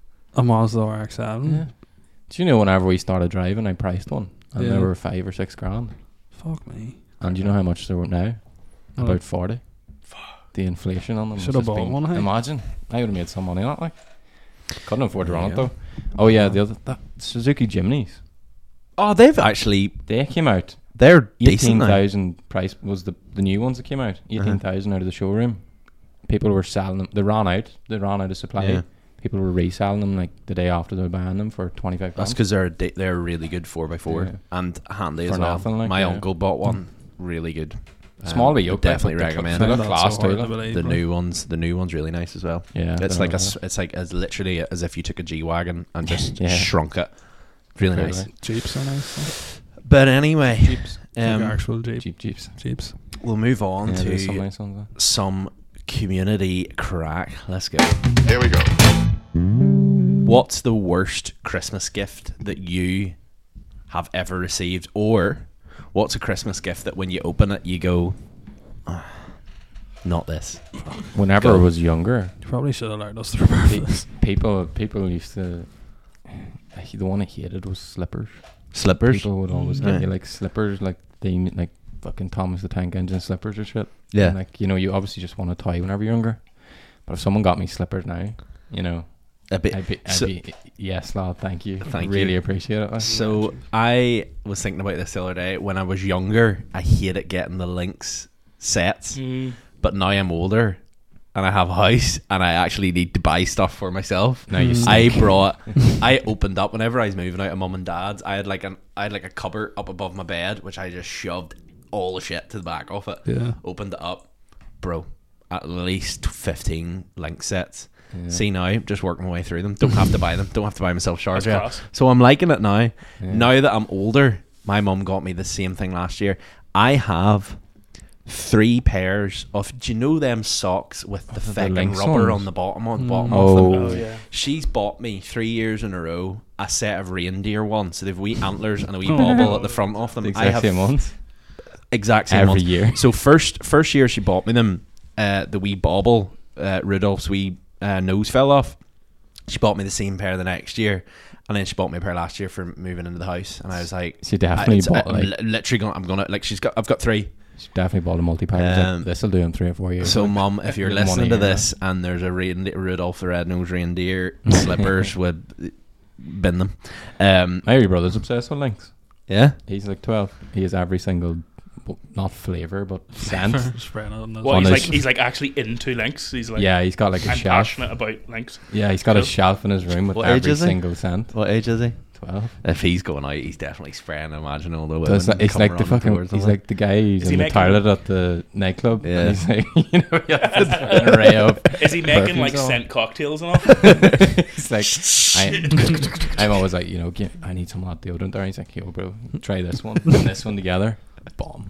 [SPEAKER 3] A Mazda RX-7.
[SPEAKER 4] Yeah. Do you know whenever we started driving, I priced one, and
[SPEAKER 3] Yeah.
[SPEAKER 4] they were $5 or $6 grand.
[SPEAKER 3] Fuck me.
[SPEAKER 4] And you know how much they're worth now?
[SPEAKER 3] Oh.
[SPEAKER 4] About 40. The inflation on them.
[SPEAKER 3] Should
[SPEAKER 4] has
[SPEAKER 3] have bought
[SPEAKER 4] been-
[SPEAKER 3] one, hey?
[SPEAKER 4] Imagine. I would have made some money on it. Like, couldn't afford to
[SPEAKER 1] There
[SPEAKER 4] run
[SPEAKER 1] you
[SPEAKER 4] it
[SPEAKER 1] go.
[SPEAKER 4] though. Oh yeah, the other Suzuki Jimneys.
[SPEAKER 1] Oh, they've actually
[SPEAKER 4] They came out.
[SPEAKER 1] they're decent now.
[SPEAKER 4] 18,000 price was the new ones that came out. 18,000 out of the showroom. People were selling them. They ran out. They ran out of supply.
[SPEAKER 1] Yeah.
[SPEAKER 4] People were reselling them like the day after they were buying them for 25
[SPEAKER 1] That's
[SPEAKER 4] pounds.
[SPEAKER 1] because they're a really good 4x4
[SPEAKER 4] Yeah.
[SPEAKER 1] and handy
[SPEAKER 4] For
[SPEAKER 1] as well.
[SPEAKER 4] nothing, like,
[SPEAKER 1] My
[SPEAKER 4] yeah.
[SPEAKER 1] uncle bought one, really good.
[SPEAKER 4] Small but
[SPEAKER 1] would
[SPEAKER 4] yoke.
[SPEAKER 1] definitely
[SPEAKER 4] like,
[SPEAKER 1] recommend
[SPEAKER 4] they
[SPEAKER 1] it.
[SPEAKER 4] look class too. Like.
[SPEAKER 1] The new one's really nice as well.
[SPEAKER 4] Yeah,
[SPEAKER 1] It's
[SPEAKER 4] they're
[SPEAKER 1] like
[SPEAKER 4] all
[SPEAKER 1] it's like as literally as if you took a G wagon and just
[SPEAKER 4] Yeah.
[SPEAKER 1] shrunk it. Really
[SPEAKER 4] Fair
[SPEAKER 1] nice.
[SPEAKER 4] play.
[SPEAKER 3] Jeeps are nice.
[SPEAKER 1] But anyway,
[SPEAKER 3] Jeeps.
[SPEAKER 1] um,
[SPEAKER 3] Actual Jeep.
[SPEAKER 4] Jeeps.
[SPEAKER 3] Jeeps.
[SPEAKER 1] we'll move on
[SPEAKER 4] Yeah, there's some
[SPEAKER 1] to
[SPEAKER 4] nice ones.
[SPEAKER 1] some community crack. Let's go.
[SPEAKER 5] Here we go.
[SPEAKER 1] What's the worst Christmas gift that you have ever received, or what's a Christmas gift that when you open it you go, "Ah, not this"?
[SPEAKER 4] Whenever
[SPEAKER 1] Go.
[SPEAKER 4] I was younger,
[SPEAKER 3] You probably should have allowed us to prepare for this.
[SPEAKER 4] people used to. The one I hated was slippers.
[SPEAKER 1] Slippers.
[SPEAKER 4] People would always
[SPEAKER 1] Yeah.
[SPEAKER 4] give you like slippers, like they like fucking Thomas the Tank Engine slippers or shit.
[SPEAKER 1] Yeah.
[SPEAKER 4] And, like, you know, you obviously just want a toy whenever you're younger. But if someone got me slippers now, you know,
[SPEAKER 1] A bit.
[SPEAKER 4] I'd be yes, lad, thank you.
[SPEAKER 1] Thank
[SPEAKER 4] really
[SPEAKER 1] you.
[SPEAKER 4] appreciate it. Like.
[SPEAKER 1] So I was thinking about this the other day. When I was younger, I hated getting the Lynx sets, but now I'm older and I have a house and I actually need to buy stuff for myself.
[SPEAKER 4] Now you
[SPEAKER 1] I
[SPEAKER 4] stink.
[SPEAKER 1] I opened up whenever I was moving out of mum and dad's. I had like a cupboard up above my bed, which I just shoved all the shit to the back of it.
[SPEAKER 3] Yeah.
[SPEAKER 1] Opened it up, bro. At least 15 Lynx sets.
[SPEAKER 4] Yeah.
[SPEAKER 1] See now, just working my way through them. Don't have to buy them. Don't have to buy myself
[SPEAKER 2] That's
[SPEAKER 1] charger.
[SPEAKER 2] class.
[SPEAKER 1] So I'm liking it now.
[SPEAKER 4] Yeah.
[SPEAKER 1] Now that I'm older, my mum got me the same thing last year. I have 3 pairs of, do you know them socks with the
[SPEAKER 4] the
[SPEAKER 1] fucking
[SPEAKER 4] Lynx
[SPEAKER 1] rubber
[SPEAKER 4] ones?
[SPEAKER 1] on the bottom of
[SPEAKER 4] Oh.
[SPEAKER 1] them?
[SPEAKER 2] Oh yeah.
[SPEAKER 1] She's bought me 3 years in a row a set of reindeer ones. So they've wee antlers and a wee
[SPEAKER 3] Oh.
[SPEAKER 1] bauble at the front of them.
[SPEAKER 4] The
[SPEAKER 1] I
[SPEAKER 4] exact
[SPEAKER 1] have
[SPEAKER 4] same ones.
[SPEAKER 1] exact same
[SPEAKER 4] Every
[SPEAKER 1] ones.
[SPEAKER 4] year.
[SPEAKER 1] So first year she bought me them, the wee bauble, Rudolph's wee nose fell off. She bought me the same pair the next year, and then she bought me a pair last year for moving into the house. And I was like,
[SPEAKER 4] She definitely
[SPEAKER 1] it's-
[SPEAKER 4] bought
[SPEAKER 1] I'm
[SPEAKER 4] like
[SPEAKER 1] literally gonna, I'm gonna like I've got 3.
[SPEAKER 4] she definitely bought a multi-pack. This will do in 3 or 4 years.
[SPEAKER 1] So
[SPEAKER 4] like.
[SPEAKER 1] mum, if you're
[SPEAKER 4] Good money
[SPEAKER 1] listening to
[SPEAKER 4] here,
[SPEAKER 1] this and there's a Rudolph the Red-Nosed Reindeer slippers, would bin them.
[SPEAKER 4] My wee brother's obsessed with Lynx.
[SPEAKER 1] Yeah.
[SPEAKER 4] He's like 12. He has every single, well, not flavour, but scent.
[SPEAKER 3] Spraying it on the
[SPEAKER 2] Well,
[SPEAKER 4] On his-
[SPEAKER 2] he's like actually into Lynx. He's like,
[SPEAKER 4] Yeah, he's got like a
[SPEAKER 2] I'm
[SPEAKER 4] shelf.
[SPEAKER 2] passionate about Lynx.
[SPEAKER 4] Yeah, he's got a
[SPEAKER 2] Cool.
[SPEAKER 4] shelf in his room with
[SPEAKER 1] What age
[SPEAKER 4] every
[SPEAKER 1] is he?
[SPEAKER 4] single scent.
[SPEAKER 1] What age is he?
[SPEAKER 4] 12.
[SPEAKER 1] If he's going out, he's definitely spraying. Imagine all the women.
[SPEAKER 4] It's like
[SPEAKER 1] come
[SPEAKER 4] the
[SPEAKER 1] running
[SPEAKER 4] fucking.
[SPEAKER 1] towards
[SPEAKER 4] He's
[SPEAKER 1] him.
[SPEAKER 4] like the guy who's
[SPEAKER 2] Is he
[SPEAKER 4] in the
[SPEAKER 2] making-
[SPEAKER 4] toilet at the nightclub.
[SPEAKER 1] Yeah.
[SPEAKER 4] And he's like, you know, he has an array of.
[SPEAKER 2] Is he making like
[SPEAKER 4] perfumes on.
[SPEAKER 2] scent cocktails and all?
[SPEAKER 4] He's like, I'm always like, you know, I need some hot deodorant there. He's like, yo, bro, try this one and this one together. Bomb.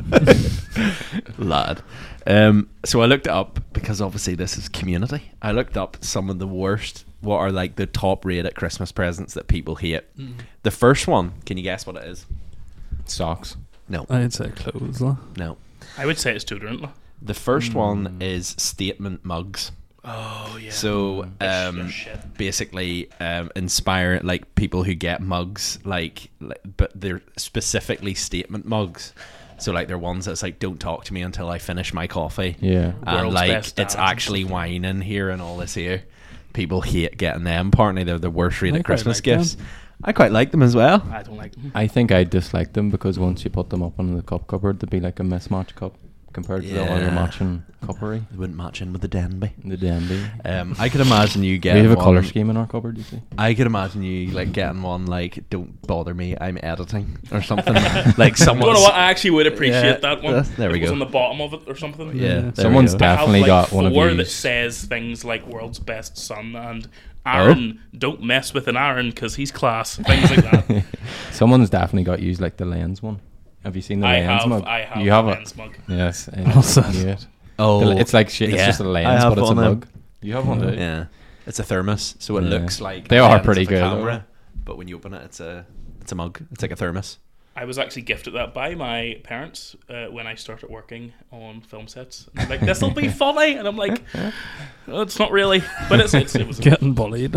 [SPEAKER 1] Lad. So I looked it up because obviously this is community. I looked up some of the worst, what are like the top rated Christmas presents that people hate. The first one, can you guess what it is?
[SPEAKER 4] Socks.
[SPEAKER 1] No,
[SPEAKER 3] I'd say clothes. Though.
[SPEAKER 1] no.
[SPEAKER 2] I would say it's deodorant.
[SPEAKER 1] The first one is statement mugs.
[SPEAKER 2] Oh yeah.
[SPEAKER 1] So
[SPEAKER 2] They're shit.
[SPEAKER 1] basically inspire like people who get mugs like but they're specifically statement mugs. So like they're ones that's like, don't talk to me until I finish my coffee.
[SPEAKER 4] Yeah.
[SPEAKER 1] And
[SPEAKER 2] World's
[SPEAKER 1] like
[SPEAKER 2] best
[SPEAKER 1] it's
[SPEAKER 2] dads and
[SPEAKER 1] actually
[SPEAKER 2] stuff.
[SPEAKER 1] wine in here and all this here. People hate getting them. Apparently they're the worst rated
[SPEAKER 3] I quite
[SPEAKER 1] Christmas
[SPEAKER 3] like
[SPEAKER 1] gifts.
[SPEAKER 3] them.
[SPEAKER 1] I quite like them as well.
[SPEAKER 2] I don't like them.
[SPEAKER 4] I think I dislike them because once you put them up on the cup cupboard, they'd be like a mismatched cup compared to the other
[SPEAKER 1] Yeah.
[SPEAKER 4] matching cuppery.
[SPEAKER 1] They wouldn't match in with the Denby.
[SPEAKER 4] The Denby.
[SPEAKER 1] I could imagine you
[SPEAKER 4] We
[SPEAKER 1] getting
[SPEAKER 4] have a
[SPEAKER 1] one,
[SPEAKER 4] colour scheme in our cupboard, you see.
[SPEAKER 1] I could imagine you like getting one like, don't bother me, I'm editing or something. Like
[SPEAKER 2] You
[SPEAKER 1] someone.
[SPEAKER 2] know what? I actually would appreciate
[SPEAKER 1] Yeah,
[SPEAKER 2] that one.
[SPEAKER 1] there we
[SPEAKER 2] It was
[SPEAKER 1] go.
[SPEAKER 2] on the bottom of it or something.
[SPEAKER 1] Yeah,
[SPEAKER 3] Yeah.
[SPEAKER 1] there we
[SPEAKER 4] Someone's
[SPEAKER 1] go.
[SPEAKER 4] down.
[SPEAKER 2] I have,
[SPEAKER 4] Definitely
[SPEAKER 2] like,
[SPEAKER 4] got one of
[SPEAKER 2] 4 that
[SPEAKER 4] these.
[SPEAKER 2] says things like "world's best son" and "Aaron, don't mess with an Aaron because he's class." Things like that.
[SPEAKER 4] Someone's definitely got used like the lens one. Have you seen the
[SPEAKER 2] I
[SPEAKER 4] lens
[SPEAKER 2] have.
[SPEAKER 4] mug?
[SPEAKER 2] I have.
[SPEAKER 4] You have
[SPEAKER 2] a
[SPEAKER 4] it?
[SPEAKER 2] lens mug.
[SPEAKER 4] Yes.
[SPEAKER 3] What's that?
[SPEAKER 4] I knew it.
[SPEAKER 1] Oh,
[SPEAKER 4] It's like shit. It's
[SPEAKER 1] yeah.
[SPEAKER 4] just a
[SPEAKER 1] I
[SPEAKER 4] lens,
[SPEAKER 1] have
[SPEAKER 4] but it's a
[SPEAKER 1] one of them.
[SPEAKER 4] mug. You have one, do you?
[SPEAKER 1] Yeah, it's a thermos, so it
[SPEAKER 4] Yeah.
[SPEAKER 1] looks like
[SPEAKER 4] They
[SPEAKER 1] a
[SPEAKER 4] are
[SPEAKER 1] lens
[SPEAKER 4] pretty
[SPEAKER 1] of a
[SPEAKER 4] good,
[SPEAKER 1] camera, but when you open it, it's a mug. It's like a thermos.
[SPEAKER 2] I was actually gifted that by my parents when I started working on film sets. And they're like, "This will be funny," and I'm like, oh, "It's not really," but it was.
[SPEAKER 3] Getting bullied.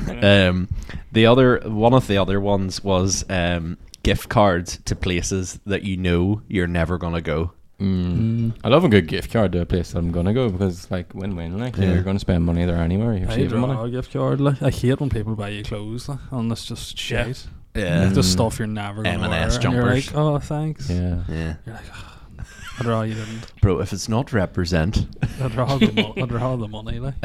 [SPEAKER 1] The other one of the other ones was gift cards to places that you know you're never gonna go.
[SPEAKER 4] I love a good gift card to a place that I'm gonna go because like win-win. Like you're gonna spend money there anyway. You're
[SPEAKER 3] I
[SPEAKER 4] saving
[SPEAKER 3] draw
[SPEAKER 4] money.
[SPEAKER 3] a gift card. Like, I hate when people buy you clothes, like, and it's just shit.
[SPEAKER 1] Yeah.
[SPEAKER 3] Like, just stuff you're never gonna wear.
[SPEAKER 1] M&S
[SPEAKER 3] And you're
[SPEAKER 1] jumpers.
[SPEAKER 3] like, oh, thanks.
[SPEAKER 4] Yeah.
[SPEAKER 1] Yeah.
[SPEAKER 3] You're like, I'd rather you didn't.
[SPEAKER 1] Bro, if it's not represent,
[SPEAKER 3] I'd rather the money. Like,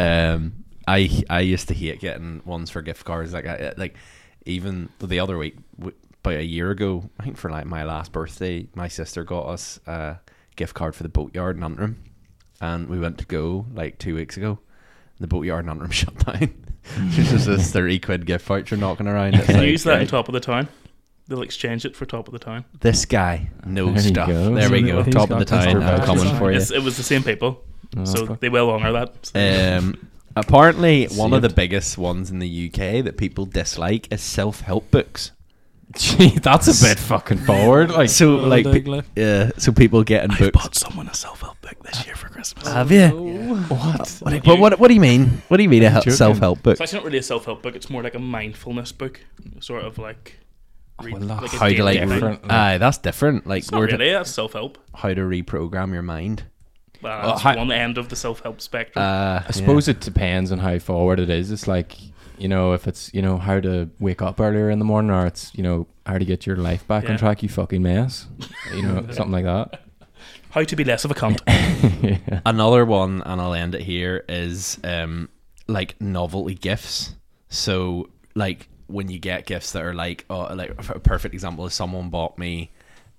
[SPEAKER 1] I used to hate getting ones for gift cards. Like even the other week, about a year ago, I think for like my last birthday, my sister got us a gift card for the Boatyard in Antrim, and we went to go like 2 weeks ago. The Boatyard in Antrim shut down. It's just this 30 quid gift voucher knocking around. It's
[SPEAKER 2] Can
[SPEAKER 1] like,
[SPEAKER 2] you use that in
[SPEAKER 1] right,
[SPEAKER 2] Top of the Town? They'll exchange it for Top of the Town.
[SPEAKER 1] this guy knows
[SPEAKER 4] There you
[SPEAKER 1] stuff.
[SPEAKER 4] go.
[SPEAKER 1] There we go.
[SPEAKER 3] He's
[SPEAKER 1] Top of the
[SPEAKER 3] got
[SPEAKER 1] town.
[SPEAKER 3] Mr.
[SPEAKER 1] I'm
[SPEAKER 3] Voucher.
[SPEAKER 1] coming for you.
[SPEAKER 2] It was the same people,
[SPEAKER 4] Oh,
[SPEAKER 2] so
[SPEAKER 4] fuck.
[SPEAKER 2] they will honour that.
[SPEAKER 1] Apparently, one of the
[SPEAKER 4] Saved.
[SPEAKER 1] biggest ones in the UK that people dislike is self-help books.
[SPEAKER 4] Gee, that's a bit fucking forward. Like,
[SPEAKER 1] So,
[SPEAKER 3] Well,
[SPEAKER 1] like,
[SPEAKER 3] dig, like.
[SPEAKER 1] yeah, so people getting
[SPEAKER 2] I
[SPEAKER 1] books.
[SPEAKER 2] bought someone a self-help book this year for Christmas.
[SPEAKER 1] Have you?
[SPEAKER 4] what?
[SPEAKER 1] What do you mean? What do you mean a
[SPEAKER 4] Joking.
[SPEAKER 1] self-help book?
[SPEAKER 2] It's actually not really a self-help book. It's more like a mindfulness book, sort of like.
[SPEAKER 4] well, that's
[SPEAKER 2] a
[SPEAKER 1] How to
[SPEAKER 2] daily
[SPEAKER 1] like?
[SPEAKER 2] thing.
[SPEAKER 4] different, like-
[SPEAKER 1] Aye, that's different. Like,
[SPEAKER 2] It's not really. That's self-help.
[SPEAKER 1] how to reprogram your mind.
[SPEAKER 2] Well, that's
[SPEAKER 4] hi-
[SPEAKER 2] one end of the self-help spectrum.
[SPEAKER 4] I suppose it depends on how forward it is. It's like, if it's, how to wake up earlier in the morning, or it's, how to get your life back on
[SPEAKER 2] Yeah.
[SPEAKER 4] track, you fucking mess. Something like that.
[SPEAKER 2] How to be less of a cunt.
[SPEAKER 4] Yeah.
[SPEAKER 1] Another one, and I'll end it here, is like novelty gifts. So like when you get gifts that are like a perfect example is someone bought me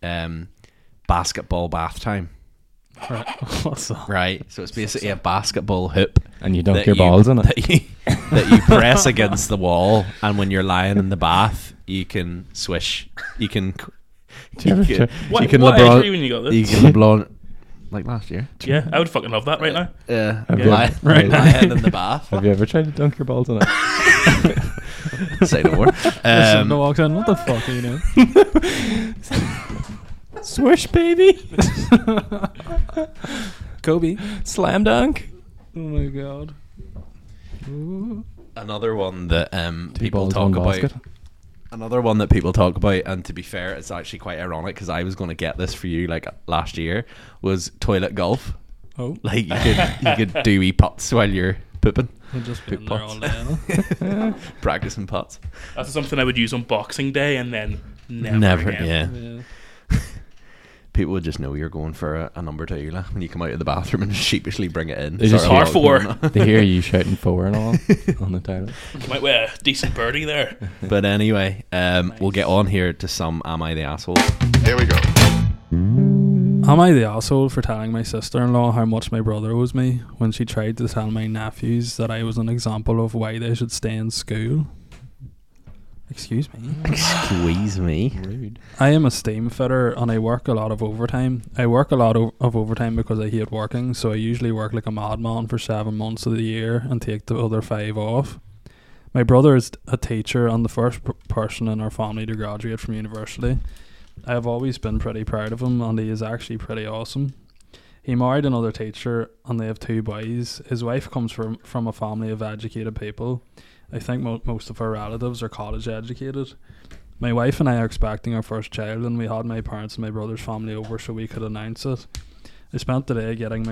[SPEAKER 1] basketball bath time.
[SPEAKER 3] Right. What's that?
[SPEAKER 1] Right, so it's basically a basketball hoop
[SPEAKER 4] And you dunk
[SPEAKER 1] that
[SPEAKER 4] your balls in it.
[SPEAKER 1] that you press against the wall, and when you're lying in the bath, you can swish. You can.
[SPEAKER 4] you ever try-
[SPEAKER 2] What,
[SPEAKER 1] you can
[SPEAKER 2] what age
[SPEAKER 1] LeBron.
[SPEAKER 2] were you when you got this?
[SPEAKER 1] You can LeBron. Like last year.
[SPEAKER 2] Yeah, I would fucking love that right now.
[SPEAKER 1] Yeah,
[SPEAKER 4] Have you
[SPEAKER 1] lying,
[SPEAKER 4] ever- right.
[SPEAKER 1] lying in the bath.
[SPEAKER 4] Have you ever tried to dunk your balls in it?
[SPEAKER 1] Say no more.
[SPEAKER 3] Listen, no walks in. What the fuck are you doing?
[SPEAKER 4] Swish, baby.
[SPEAKER 3] Kobe.
[SPEAKER 4] Slam dunk.
[SPEAKER 3] Oh my god.
[SPEAKER 1] Another one that people
[SPEAKER 4] balls,
[SPEAKER 1] talk
[SPEAKER 4] one
[SPEAKER 1] about.
[SPEAKER 4] basket.
[SPEAKER 1] Another one that people talk about, and to be fair, it's actually quite ironic because I was going to get this for you like last year, was toilet golf.
[SPEAKER 3] Oh.
[SPEAKER 1] Like you could do wee putts while you're pooping,
[SPEAKER 3] You'll just be
[SPEAKER 1] Big
[SPEAKER 3] in there
[SPEAKER 1] pots.
[SPEAKER 3] all day.
[SPEAKER 1] practicing putts.
[SPEAKER 2] That's something I would use on Boxing Day and then never,
[SPEAKER 1] Never,
[SPEAKER 2] again.
[SPEAKER 1] yeah.
[SPEAKER 3] Yeah.
[SPEAKER 1] People would just know you're going for a number two like, when you come out of the bathroom and sheepishly bring it in.
[SPEAKER 4] They just
[SPEAKER 1] Sorry,
[SPEAKER 2] hear-
[SPEAKER 1] I'm not-
[SPEAKER 4] They hear you shouting 4 and all on the title.
[SPEAKER 2] Come out with a decent birdie there.
[SPEAKER 1] But anyway, we'll get on here to some Am I the Asshole?
[SPEAKER 5] Here we go.
[SPEAKER 3] Am I the asshole for telling my sister-in-law how much my brother owes me when she tried to tell my nephews that I was an example of why they should stay in school? Excuse me.
[SPEAKER 1] Squeeze me.
[SPEAKER 4] Rude.
[SPEAKER 3] I am a steam fitter and I work a lot of overtime. I work a lot of overtime because I hate working, so I usually work like a madman for 7 months of the year and take the other 5 off. My brother is a teacher and the first person in our family to graduate from university. I have always been pretty proud of him and he is actually pretty awesome. He married another teacher and they have 2 boys. His wife comes from a family of educated people. I think most of our relatives are college educated. My wife and I are expecting our first child and we had my parents and my brother's family over so we could announce it. I spent the day getting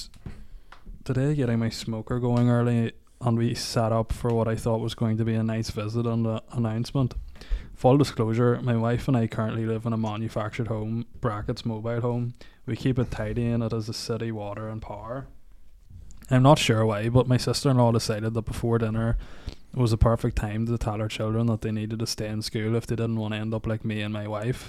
[SPEAKER 3] my smoker going early and we set up for what I thought was going to be a nice visit and an announcement. Full disclosure, my wife and I currently live in a manufactured home, brackets mobile home. We keep it tidy and it has a city water and power. I'm not sure why, but my sister-in-law decided that before dinner it was a perfect time to tell her children that they needed to stay in school if they didn't want to end up like me and my wife.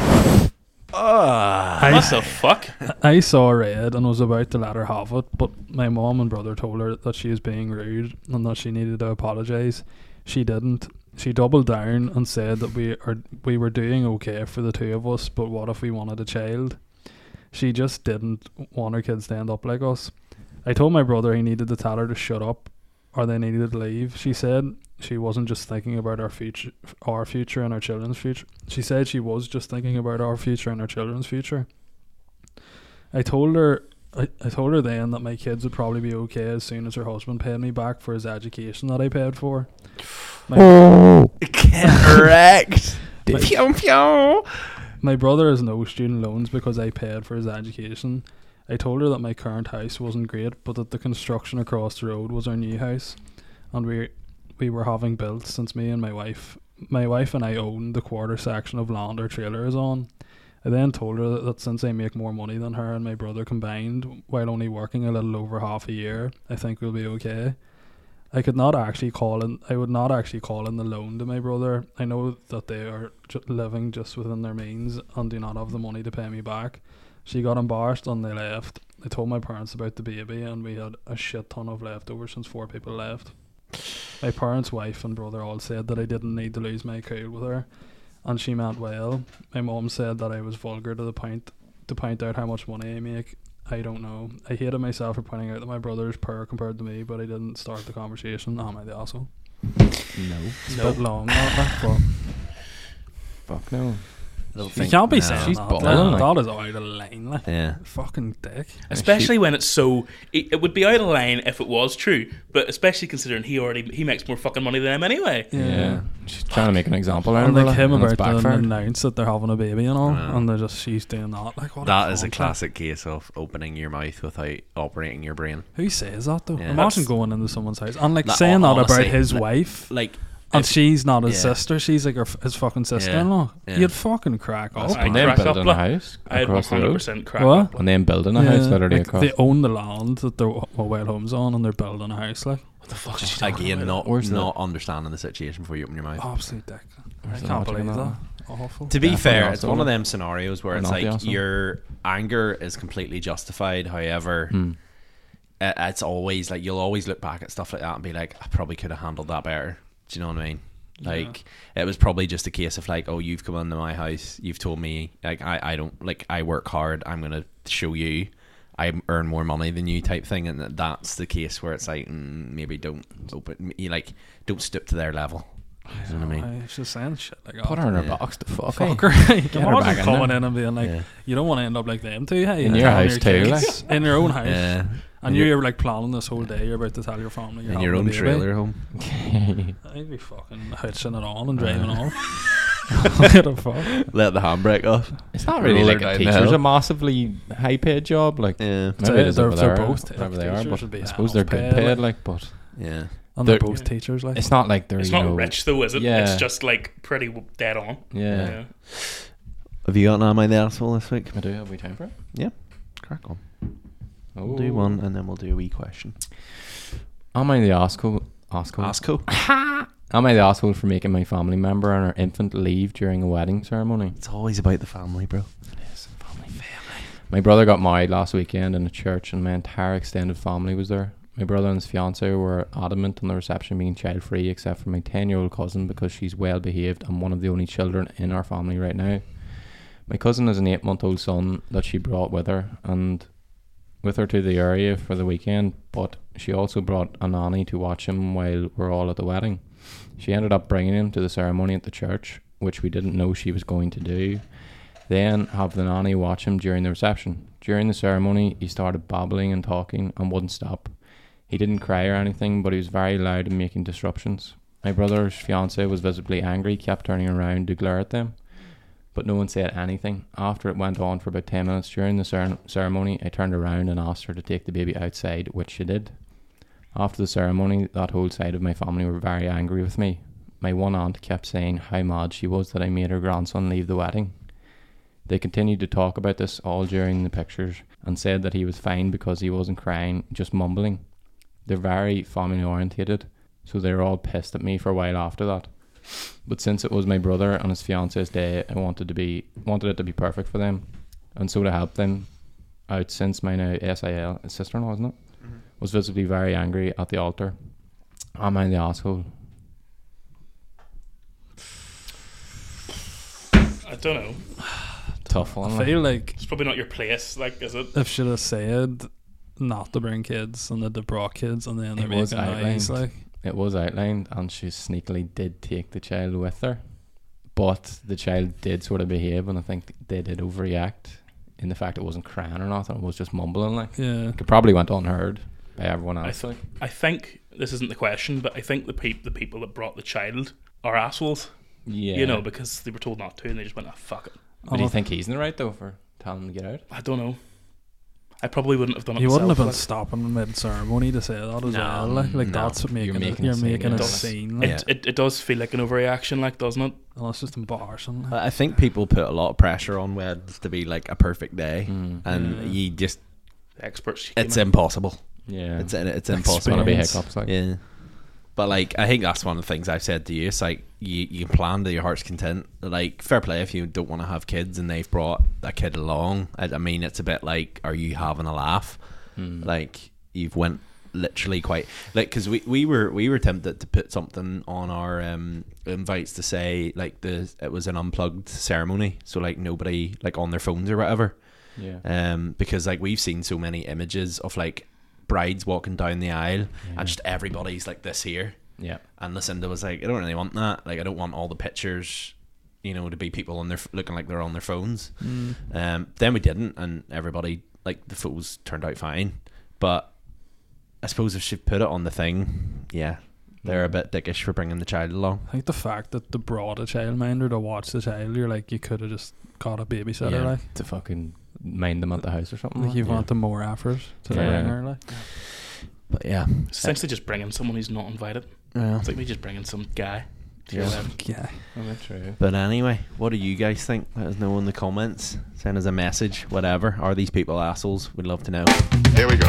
[SPEAKER 2] What the fuck?
[SPEAKER 3] I saw red and was about to let her have it, but my mom and brother told her that she was being rude and that she needed to apologise. She didn't. She doubled down and said that we were doing okay for the 2 of us, but what if we wanted a child? She just didn't want her kids to end up like us. I told my brother he needed to tell her to shut up or they needed to leave. She said she wasn't just thinking about our future and our children's future. She said she was just thinking about our future and our children's future. I told her then that my kids would probably be okay as soon as her husband paid me back for his education that I paid for.
[SPEAKER 1] Correct. Pew, pew.
[SPEAKER 3] My brother has no student loans because I paid for his education. I told her that my current house wasn't great, but that the construction across the road was our new house, and we were having built since me and my wife and I owned the quarter section of land our trailer is on. I then told her that since I make more money than her and my brother combined, while only working a little over half a year, I think we'll be okay. I would not actually call in the loan to my brother. I know that they are living just within their means and do not have the money to pay me back. She got embarrassed and they left. I told my parents about the baby and we had a shit ton of leftovers since 4 people left. My parents, wife and brother all said that I didn't need to lose my cool with her, and she meant well. My mum said that I was vulgar to point out how much money I make. I don't know. I hated myself for pointing out that my brother is poor compared to me, but I didn't start the conversation. Am I the asshole?
[SPEAKER 4] No.
[SPEAKER 3] It's a bit long, that, but
[SPEAKER 4] Fuck no.
[SPEAKER 3] you can't be
[SPEAKER 1] no.
[SPEAKER 3] saying
[SPEAKER 4] She's
[SPEAKER 3] that.
[SPEAKER 4] balling, like.
[SPEAKER 3] That is out of line. Like.
[SPEAKER 1] Yeah.
[SPEAKER 3] Fucking dick.
[SPEAKER 2] Especially when it's so. It would be out of line if it was true, but especially considering he makes more fucking money than him anyway.
[SPEAKER 4] Yeah. She's trying to make an example out
[SPEAKER 3] And
[SPEAKER 4] of her.
[SPEAKER 3] like him
[SPEAKER 4] and it's
[SPEAKER 3] about to
[SPEAKER 4] backfired.
[SPEAKER 3] announce that they're having a baby and all,
[SPEAKER 1] Wow.
[SPEAKER 3] and she's doing that. Like what?
[SPEAKER 1] That is a
[SPEAKER 3] cunt.
[SPEAKER 1] classic case of opening your mouth without operating your brain.
[SPEAKER 3] Who says that though?
[SPEAKER 1] Yeah.
[SPEAKER 3] Imagine
[SPEAKER 1] That's-
[SPEAKER 3] going into someone's house and like
[SPEAKER 1] That-
[SPEAKER 3] saying that
[SPEAKER 1] honestly,
[SPEAKER 3] about his
[SPEAKER 1] like-
[SPEAKER 3] wife,
[SPEAKER 1] Like,
[SPEAKER 3] and
[SPEAKER 1] if-
[SPEAKER 3] she's not his
[SPEAKER 1] yeah.
[SPEAKER 3] sister. She's like his fucking sister-in-law.
[SPEAKER 1] Yeah.
[SPEAKER 3] You'd fucking crack up.
[SPEAKER 2] I
[SPEAKER 4] And then
[SPEAKER 2] crack up,
[SPEAKER 4] building a
[SPEAKER 2] like,
[SPEAKER 4] house
[SPEAKER 2] I had
[SPEAKER 4] across the road.
[SPEAKER 2] 100% crack
[SPEAKER 3] What?
[SPEAKER 2] up.
[SPEAKER 4] And then building a house literally
[SPEAKER 3] like
[SPEAKER 4] across.
[SPEAKER 3] they own the land that their mobile home's on, and they're building a house. Like
[SPEAKER 2] What the fuck is she talking
[SPEAKER 1] again,
[SPEAKER 2] about?
[SPEAKER 1] not understanding the situation before you open your mouth.
[SPEAKER 3] absolute dick.
[SPEAKER 4] Where's
[SPEAKER 3] I
[SPEAKER 4] the
[SPEAKER 3] can't
[SPEAKER 4] logic in
[SPEAKER 3] believe
[SPEAKER 4] that?
[SPEAKER 3] that. Awful.
[SPEAKER 1] To be
[SPEAKER 4] Definitely
[SPEAKER 1] fair,
[SPEAKER 4] also
[SPEAKER 1] it's one of them scenarios where
[SPEAKER 4] Or
[SPEAKER 1] it's
[SPEAKER 4] not the
[SPEAKER 1] like
[SPEAKER 4] asshole.
[SPEAKER 1] your anger is completely justified. However, it's always like you'll always look back at stuff like that and be like, I probably could have handled that better. Do you know what I mean? Like it was probably just a case of like, oh, you've come into my house, you've told me like I don't like I work hard, I'm gonna show you I earn more money than you type thing, and that's the case where it's like maybe don't don't stoop to their level. You know what I mean?
[SPEAKER 3] It's just saying shit like that.
[SPEAKER 4] Put her in her
[SPEAKER 1] Yeah.
[SPEAKER 4] box to fuck.
[SPEAKER 3] Fuck
[SPEAKER 4] her.
[SPEAKER 3] her.
[SPEAKER 4] Get her back
[SPEAKER 3] Imagine
[SPEAKER 4] in
[SPEAKER 3] coming
[SPEAKER 4] there.
[SPEAKER 3] in and being like,
[SPEAKER 1] Yeah.
[SPEAKER 3] you don't want to end up like them too, hey?
[SPEAKER 4] In
[SPEAKER 3] You're
[SPEAKER 4] your
[SPEAKER 3] telling
[SPEAKER 4] house too,
[SPEAKER 3] kids in your own house.
[SPEAKER 1] Yeah.
[SPEAKER 3] And you're like planning this whole day. You're about to tell your family you're
[SPEAKER 1] In your
[SPEAKER 3] having
[SPEAKER 1] own
[SPEAKER 3] a baby.
[SPEAKER 1] trailer home.
[SPEAKER 3] I'd be fucking hitching it on and driving off. What the fuck?
[SPEAKER 1] Let the handbrake off.
[SPEAKER 4] It's not really
[SPEAKER 1] Roller
[SPEAKER 4] like a
[SPEAKER 1] down the
[SPEAKER 4] teacher's
[SPEAKER 1] hill.
[SPEAKER 4] a massively high paid job. Like
[SPEAKER 1] Yeah.
[SPEAKER 4] maybe it is
[SPEAKER 3] They're
[SPEAKER 4] over there,
[SPEAKER 3] both
[SPEAKER 4] whatever they are,
[SPEAKER 3] teachers
[SPEAKER 4] but
[SPEAKER 3] would be
[SPEAKER 4] I suppose they're good
[SPEAKER 3] enough paid,
[SPEAKER 4] paid. Like, but
[SPEAKER 1] Yeah.
[SPEAKER 3] And they're
[SPEAKER 4] They're-
[SPEAKER 3] both teachers, like.
[SPEAKER 4] it's not like they're
[SPEAKER 2] It's
[SPEAKER 4] you
[SPEAKER 2] not
[SPEAKER 4] know,
[SPEAKER 2] rich though, is it?
[SPEAKER 4] Yeah.
[SPEAKER 2] It's just like pretty dead on.
[SPEAKER 4] Yeah,
[SPEAKER 1] Have you got an Am I the Asshole this week?
[SPEAKER 4] I do. Have we time for it?
[SPEAKER 1] Yeah. Crack on.
[SPEAKER 4] Oh.
[SPEAKER 1] We'll do one and then we'll do a wee question.
[SPEAKER 4] Am I the asshole?
[SPEAKER 1] Asco.
[SPEAKER 4] Am I the asshole for making my family member and her infant leave during a wedding ceremony?
[SPEAKER 1] It's always about the family, bro.
[SPEAKER 4] Yes, family. My brother got married last weekend in a church, and my entire extended family was there. My brother and his fiance were adamant on the reception being child-free, except for my 10-year-old cousin, because she's well behaved and one of the only children in our family right now. My cousin has an 8-month-old son that she brought with her to the area for the weekend, but she also brought a nanny to watch him while we're all at the wedding. She ended up bringing him to the ceremony at the church, which we didn't know she was going to do. Then have the nanny watch him during the reception. During the ceremony, he started babbling and talking and wouldn't stop. He didn't cry or anything, but he was very loud and making disruptions. My brother's fiance was visibly angry, kept turning around to glare at them, but no one said anything. After it went on for about 10 minutes during the ceremony, I turned around and asked her to take the baby outside, which she did. After the ceremony, that whole side of my family were very angry with me. My one aunt kept saying how mad she was that I made her grandson leave the wedding. They continued to talk about this all during the pictures and said that he was fine because he wasn't crying, just mumbling. They're very family orientated, so they were all pissed at me for a while after that. But since it was my brother and his fiance's day, I wanted it to be perfect for them, and so to help them out, since my now SIL sister-in-law, isn't it, was visibly very angry at the altar. Am I the asshole?
[SPEAKER 2] I don't know.
[SPEAKER 4] Tough one.
[SPEAKER 3] I
[SPEAKER 4] like.
[SPEAKER 3] feel like
[SPEAKER 2] It's probably not your place, like, is it?
[SPEAKER 3] if she'd have said not to bring kids and that they brought kids and then they're
[SPEAKER 4] It was
[SPEAKER 3] making noise,
[SPEAKER 4] outlined.
[SPEAKER 3] like.
[SPEAKER 4] It was outlined, and she sneakily did take the child with her, but the child did sort of behave, and I think they did overreact in the fact it wasn't crying or nothing; it was just mumbling. Like
[SPEAKER 3] Yeah.
[SPEAKER 4] it probably went unheard by everyone else. like.
[SPEAKER 2] I think this isn't the question, but I think the people that brought the child are assholes.
[SPEAKER 4] Yeah,
[SPEAKER 2] You know, because they were told not to, and they just went, "Ah, fuck it."
[SPEAKER 4] But do you think he's in the right though for telling him to get out?
[SPEAKER 2] I don't know. I probably wouldn't have done it
[SPEAKER 3] You wouldn't have
[SPEAKER 2] myself,
[SPEAKER 3] been stopping mid ceremony to say that as well. Like
[SPEAKER 1] no.
[SPEAKER 3] that's what
[SPEAKER 4] You're
[SPEAKER 3] making
[SPEAKER 4] making a
[SPEAKER 3] you're
[SPEAKER 4] scene,
[SPEAKER 3] making
[SPEAKER 4] yeah.
[SPEAKER 3] a
[SPEAKER 2] It does.
[SPEAKER 3] scene.
[SPEAKER 2] like,
[SPEAKER 3] Like,
[SPEAKER 2] it does feel like an overreaction, like, doesn't it?
[SPEAKER 3] well, it's just embarrassing.
[SPEAKER 1] I think people put a lot of pressure on weds to be like a perfect day,
[SPEAKER 4] Mm.
[SPEAKER 1] and
[SPEAKER 3] Yeah.
[SPEAKER 1] you just
[SPEAKER 2] The experts.
[SPEAKER 1] it's impossible.
[SPEAKER 4] Yeah.
[SPEAKER 1] It's
[SPEAKER 4] It's
[SPEAKER 1] impossible.
[SPEAKER 4] gonna be
[SPEAKER 3] Experience.
[SPEAKER 4] hiccups like.
[SPEAKER 1] Yeah. But like, I think that's one of the things I've said to you. It's like you can plan to your heart's content. Like, fair play if you don't want to have kids and they've brought a kid along. I mean, it's a bit like, are you having a laugh?
[SPEAKER 4] Mm.
[SPEAKER 1] Like, you've went literally quite like, because we were tempted to put something on our invites to say like it was an unplugged ceremony, so like nobody like on their phones or whatever.
[SPEAKER 4] Yeah.
[SPEAKER 1] Because like we've seen so many images of like brides walking down the aisle and just everybody's like this here.
[SPEAKER 4] Yeah.
[SPEAKER 1] And Lucinda was like, I don't really want that. Like, I don't want all the pictures, you know, to be people on their looking like they're on their phones. Then we didn't, and everybody like the photos turned out fine. But I suppose if she put it on the thing, yeah, they're a bit dickish for bringing the child along.
[SPEAKER 3] I think the fact that they brought a childminder to watch the child, you're like, you could have just got a babysitter.
[SPEAKER 1] Yeah.
[SPEAKER 3] Like,
[SPEAKER 4] To fucking mind them at the house or something.
[SPEAKER 3] like you've
[SPEAKER 4] yeah.
[SPEAKER 3] wanted more effort to the
[SPEAKER 4] Yeah.
[SPEAKER 3] ringer. Like,
[SPEAKER 1] But yeah,
[SPEAKER 2] It's essentially just bringing someone who's not invited. It's like me just bringing some guy to your
[SPEAKER 1] Yeah.
[SPEAKER 2] wedding.
[SPEAKER 3] yeah.
[SPEAKER 4] Oh, that's true.
[SPEAKER 1] But anyway, what do you guys think? Let us know in the comments. Send us a message, whatever. Are these people assholes? We'd love to know.
[SPEAKER 5] Here we go.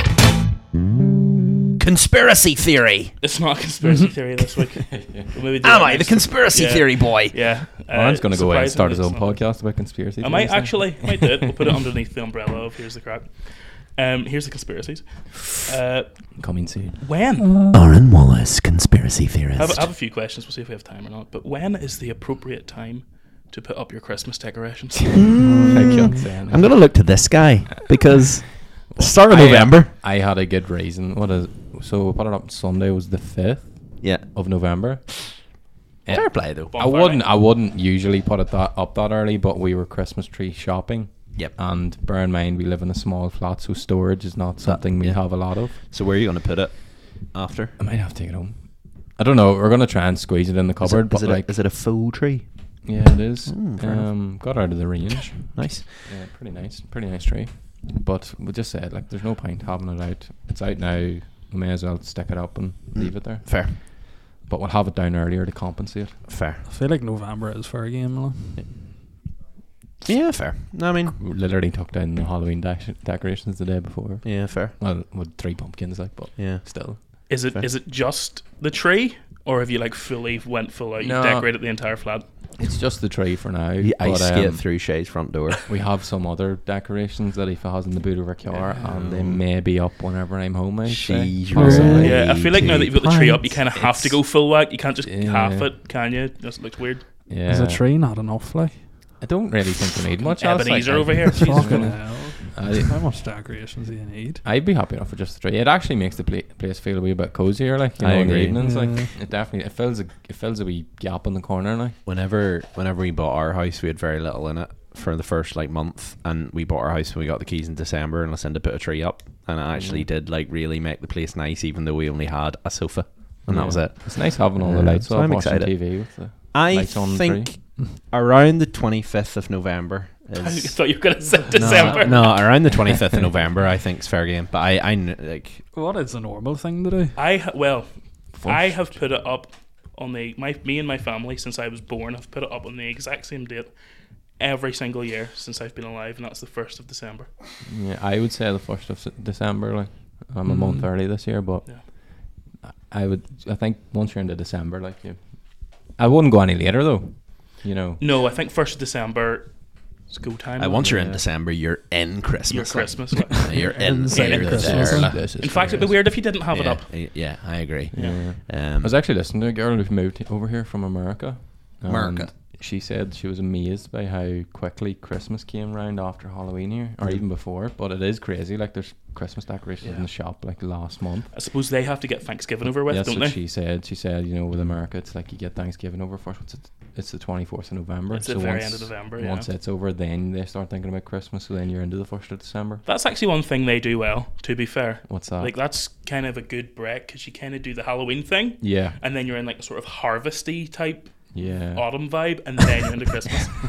[SPEAKER 1] Conspiracy theory.
[SPEAKER 2] It's not a conspiracy theory this week. We'll maybe do
[SPEAKER 1] Am
[SPEAKER 2] that
[SPEAKER 1] I the
[SPEAKER 2] next
[SPEAKER 1] conspiracy
[SPEAKER 2] Yeah.
[SPEAKER 1] theory boy?
[SPEAKER 2] week. Yeah.
[SPEAKER 4] Oran's going to go away and start his own
[SPEAKER 2] surprisingly, it's
[SPEAKER 4] podcast about conspiracy
[SPEAKER 2] not. I might
[SPEAKER 4] theories,
[SPEAKER 2] actually. Might do it. We'll put it underneath the umbrella of Here's the Crack. Here's the conspiracies.
[SPEAKER 4] Coming soon.
[SPEAKER 2] When?
[SPEAKER 1] Aaron Wallace, conspiracy theorist.
[SPEAKER 2] I have a few questions. We'll see if we have time or not. But when is the appropriate time to put up your Christmas decorations?
[SPEAKER 4] I can't say anything.
[SPEAKER 1] I'm going to look to this guy because start of
[SPEAKER 4] I,
[SPEAKER 1] November.
[SPEAKER 4] I had a good reason. So we put it up Sunday was the 5th
[SPEAKER 1] Yeah.
[SPEAKER 4] of November.
[SPEAKER 1] Fair play, though.
[SPEAKER 4] I wouldn't usually put it up that early, but we were Christmas tree shopping.
[SPEAKER 1] Yep.
[SPEAKER 4] And bear in mind we live in a small flat, so storage is not something we
[SPEAKER 1] yeah.
[SPEAKER 4] have a lot of.
[SPEAKER 1] So where are you going to put it after?
[SPEAKER 4] I might have to take it home. I don't know. We're gonna try and squeeze it in the cupboard, but like,
[SPEAKER 1] is it a faux tree?
[SPEAKER 4] yeah, it is.
[SPEAKER 1] fair enough.
[SPEAKER 4] Got out of the range.
[SPEAKER 1] Nice.
[SPEAKER 4] Yeah, pretty nice tree. But we just said like, there's no point having it out. It's out now. We may as well stick it up and leave it there.
[SPEAKER 1] Fair.
[SPEAKER 4] But we'll have it down earlier to compensate.
[SPEAKER 1] Fair.
[SPEAKER 3] I feel like November is fair game. Like.
[SPEAKER 1] Yeah, fair. No, I mean,
[SPEAKER 4] We literally took down the Halloween decorations the day before.
[SPEAKER 1] yeah, fair.
[SPEAKER 4] Well, with 3 pumpkins, like, but
[SPEAKER 1] Yeah.
[SPEAKER 4] still.
[SPEAKER 2] Is it
[SPEAKER 1] Fair.
[SPEAKER 2] just the tree, or have you like fully went full out? You
[SPEAKER 4] No.
[SPEAKER 2] decorated the entire flat.
[SPEAKER 4] It's just the tree for now.
[SPEAKER 1] You ice
[SPEAKER 4] but,
[SPEAKER 1] skate through Shay's front door.
[SPEAKER 4] We have some other decorations that Aoife has in the boot of her car, and they may be up whenever I'm home. I'd say.
[SPEAKER 1] She's
[SPEAKER 4] Possibly.
[SPEAKER 2] Yeah, I feel like now that you've got the tree up, you kind of have to go full whack. You can't just
[SPEAKER 4] Yeah.
[SPEAKER 2] half it, can you? That looks weird.
[SPEAKER 4] Yeah.
[SPEAKER 3] Is a tree not enough? Like,
[SPEAKER 4] I don't really think we need much else.
[SPEAKER 2] Ebenezer
[SPEAKER 4] like,
[SPEAKER 2] over here. Jesus
[SPEAKER 3] fucking
[SPEAKER 2] Christ.
[SPEAKER 3] hell.
[SPEAKER 4] I-
[SPEAKER 3] How much decorations do you need?
[SPEAKER 4] I'd be happy enough with just the tree. It actually makes the place feel a wee bit cozier, like you
[SPEAKER 1] I
[SPEAKER 4] know, in the
[SPEAKER 1] agree.
[SPEAKER 4] evenings. Like
[SPEAKER 3] Yeah.
[SPEAKER 4] it definitely fills a wee gap in the corner. Like
[SPEAKER 1] Whenever we bought our house, we had very little in it for the first like month, and we bought our house when we got the keys in December, and Lucinda put a tree up, and it actually did like really make the place nice, even though we only had a sofa, and that was it.
[SPEAKER 4] It's nice having all the
[SPEAKER 1] Yeah,
[SPEAKER 4] lights
[SPEAKER 1] so
[SPEAKER 4] off,
[SPEAKER 1] I'm
[SPEAKER 4] watching
[SPEAKER 1] excited.
[SPEAKER 4] TV with the
[SPEAKER 1] I
[SPEAKER 4] lights on the
[SPEAKER 1] think around the 25th of November
[SPEAKER 2] I
[SPEAKER 1] is.
[SPEAKER 2] thought you were going to say December.
[SPEAKER 1] No, around the 25th of November, I think it's fair game. But I like
[SPEAKER 3] What is a normal thing to do?
[SPEAKER 2] I have put it up on me and my family since I was born. I've put it up on the exact same date every single year since I've been alive, and that's the 1st of December.
[SPEAKER 4] Yeah, I would say the 1st of December. Like I'm a month early this year, but
[SPEAKER 2] Yeah.
[SPEAKER 4] I think once you're into December, like I wouldn't go any later though. You know.
[SPEAKER 2] No, I think 1st of December is go time.
[SPEAKER 1] once you're in
[SPEAKER 4] Yeah.
[SPEAKER 1] December, you're in Christmas.
[SPEAKER 2] Your
[SPEAKER 1] like.
[SPEAKER 2] Christmas.
[SPEAKER 1] You're in
[SPEAKER 3] Inside
[SPEAKER 1] here,
[SPEAKER 3] Christmas,
[SPEAKER 1] there,
[SPEAKER 3] like.
[SPEAKER 1] like.
[SPEAKER 2] In fact, it'd be weird if you didn't have it
[SPEAKER 1] Yeah,
[SPEAKER 2] up.
[SPEAKER 1] yeah, I agree.
[SPEAKER 2] Yeah.
[SPEAKER 4] I was actually listening to a girl who moved over here from America.
[SPEAKER 1] America.
[SPEAKER 4] and She said she was amazed by how quickly Christmas came round after Halloween here, or even before. But it is crazy. Like there's Christmas decorations in the shop like last month.
[SPEAKER 2] I suppose they have to get Thanksgiving over with,
[SPEAKER 4] That's
[SPEAKER 2] don't
[SPEAKER 4] what
[SPEAKER 2] they?
[SPEAKER 4] she said. She said, you know, with America, it's like you get Thanksgiving over first. It's the 24th of November.
[SPEAKER 2] It's the very end of November, yeah.
[SPEAKER 4] Once it's over, then they start thinking about Christmas. So then you're into the 1st of December.
[SPEAKER 2] That's actually one thing they do well, to be fair.
[SPEAKER 4] What's that?
[SPEAKER 2] Like, that's kind of a good break because you kind of do the Halloween thing,
[SPEAKER 4] yeah,
[SPEAKER 2] and then you're in like a sort of harvesty type
[SPEAKER 4] yeah.
[SPEAKER 2] autumn vibe, and then you're into Christmas.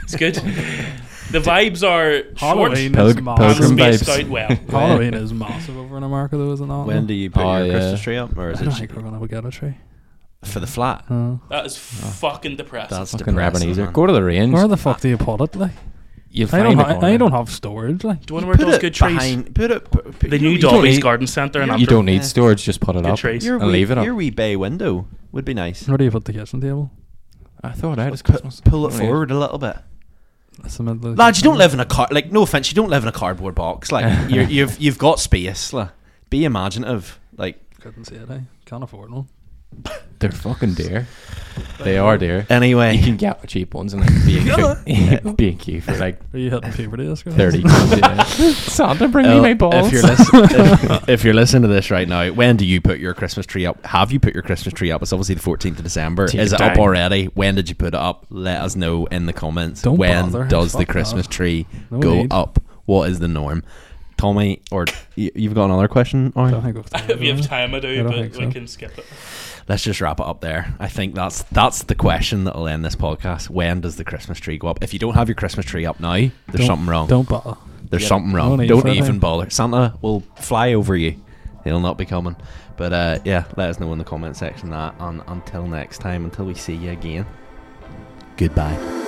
[SPEAKER 2] It's good. The vibes are
[SPEAKER 3] Halloween
[SPEAKER 2] short,
[SPEAKER 3] is
[SPEAKER 4] Pilgrim
[SPEAKER 3] massive.
[SPEAKER 4] vibes.
[SPEAKER 2] spaced out well.
[SPEAKER 3] Halloween is massive over in America, though, is it not?
[SPEAKER 1] When do you put
[SPEAKER 4] Oh,
[SPEAKER 1] your
[SPEAKER 4] yeah.
[SPEAKER 1] Christmas tree up, or
[SPEAKER 3] I
[SPEAKER 1] is
[SPEAKER 3] don't
[SPEAKER 1] it
[SPEAKER 3] think we're gonna get a tree.
[SPEAKER 1] for the flat?
[SPEAKER 2] That is fucking depressing.
[SPEAKER 1] That's
[SPEAKER 4] Fucking
[SPEAKER 1] depressing.
[SPEAKER 4] Ebenezer.
[SPEAKER 1] Man.
[SPEAKER 4] Go to the range.
[SPEAKER 3] Where the fuck do you put it? Like,
[SPEAKER 4] You'll
[SPEAKER 3] I
[SPEAKER 4] find
[SPEAKER 3] don't,
[SPEAKER 4] it.
[SPEAKER 3] I don't have storage. Like,
[SPEAKER 2] Do you want to
[SPEAKER 1] Put
[SPEAKER 2] wear those
[SPEAKER 1] it
[SPEAKER 2] good trees?
[SPEAKER 1] behind. Put it. Put,
[SPEAKER 2] The new
[SPEAKER 1] you don't
[SPEAKER 2] Dolby's
[SPEAKER 1] need-
[SPEAKER 2] Garden Centre in
[SPEAKER 4] You
[SPEAKER 2] Antrim.
[SPEAKER 4] don't need
[SPEAKER 1] Yeah.
[SPEAKER 4] storage. Just put it
[SPEAKER 2] Good
[SPEAKER 4] up
[SPEAKER 2] trees.
[SPEAKER 1] Your
[SPEAKER 4] and
[SPEAKER 1] wee,
[SPEAKER 4] leave it up.
[SPEAKER 1] Your wee bay window would be nice.
[SPEAKER 3] where do you put the kitchen table?
[SPEAKER 4] I thought I was
[SPEAKER 1] Pu-
[SPEAKER 4] Christmas.
[SPEAKER 1] pull it
[SPEAKER 4] Oh, yeah.
[SPEAKER 1] forward a little bit.
[SPEAKER 3] That's the middle of the
[SPEAKER 1] Lads, you
[SPEAKER 3] kitchen.
[SPEAKER 1] don't live in a car. Like, no offense, you don't live in a cardboard box. Like, you've got space. Like, be imaginative. Like,
[SPEAKER 3] Couldn't see it. Can't afford one.
[SPEAKER 4] They're fucking dear. They are dear.
[SPEAKER 1] anyway.
[SPEAKER 4] You can get cheap ones and like B&Q for like
[SPEAKER 3] Are you hitting puberty this guy?
[SPEAKER 4] 30 quid. Yeah. Santa, bring me
[SPEAKER 1] Well,
[SPEAKER 4] my balls.
[SPEAKER 1] if you're listening to this right now, when do you put your Christmas tree up? Have you put your Christmas tree up? It's obviously the 14th of December.
[SPEAKER 4] Take
[SPEAKER 1] Is
[SPEAKER 4] your
[SPEAKER 1] it up
[SPEAKER 4] time.
[SPEAKER 1] already? When did you put it up? Let us know in the comments.
[SPEAKER 3] Don't
[SPEAKER 1] when
[SPEAKER 3] bother.
[SPEAKER 1] does the
[SPEAKER 3] Fuck
[SPEAKER 1] Christmas
[SPEAKER 3] that.
[SPEAKER 1] tree
[SPEAKER 3] No
[SPEAKER 1] go
[SPEAKER 3] need.
[SPEAKER 1] up? What is the norm? Tommy, or you've got another question?
[SPEAKER 3] I
[SPEAKER 1] Or
[SPEAKER 3] don't think we've time.
[SPEAKER 2] If you have time, I do,
[SPEAKER 3] I don't
[SPEAKER 2] but
[SPEAKER 3] think
[SPEAKER 2] we
[SPEAKER 3] so.
[SPEAKER 2] can skip it.
[SPEAKER 1] let's just wrap it up there. I think that's the question that'll end this podcast. When does the Christmas tree go up? If you don't have your Christmas tree up now, there's
[SPEAKER 3] Don't-
[SPEAKER 1] something wrong.
[SPEAKER 3] Don't bother.
[SPEAKER 1] There's
[SPEAKER 2] Yeah.
[SPEAKER 1] something wrong.
[SPEAKER 3] No need
[SPEAKER 1] Don't
[SPEAKER 3] for it,
[SPEAKER 1] even
[SPEAKER 3] eh?
[SPEAKER 1] bother. Santa will fly over you. He'll not be coming. But yeah, let us know in the comment section that. Until next time, until we see you again. Goodbye.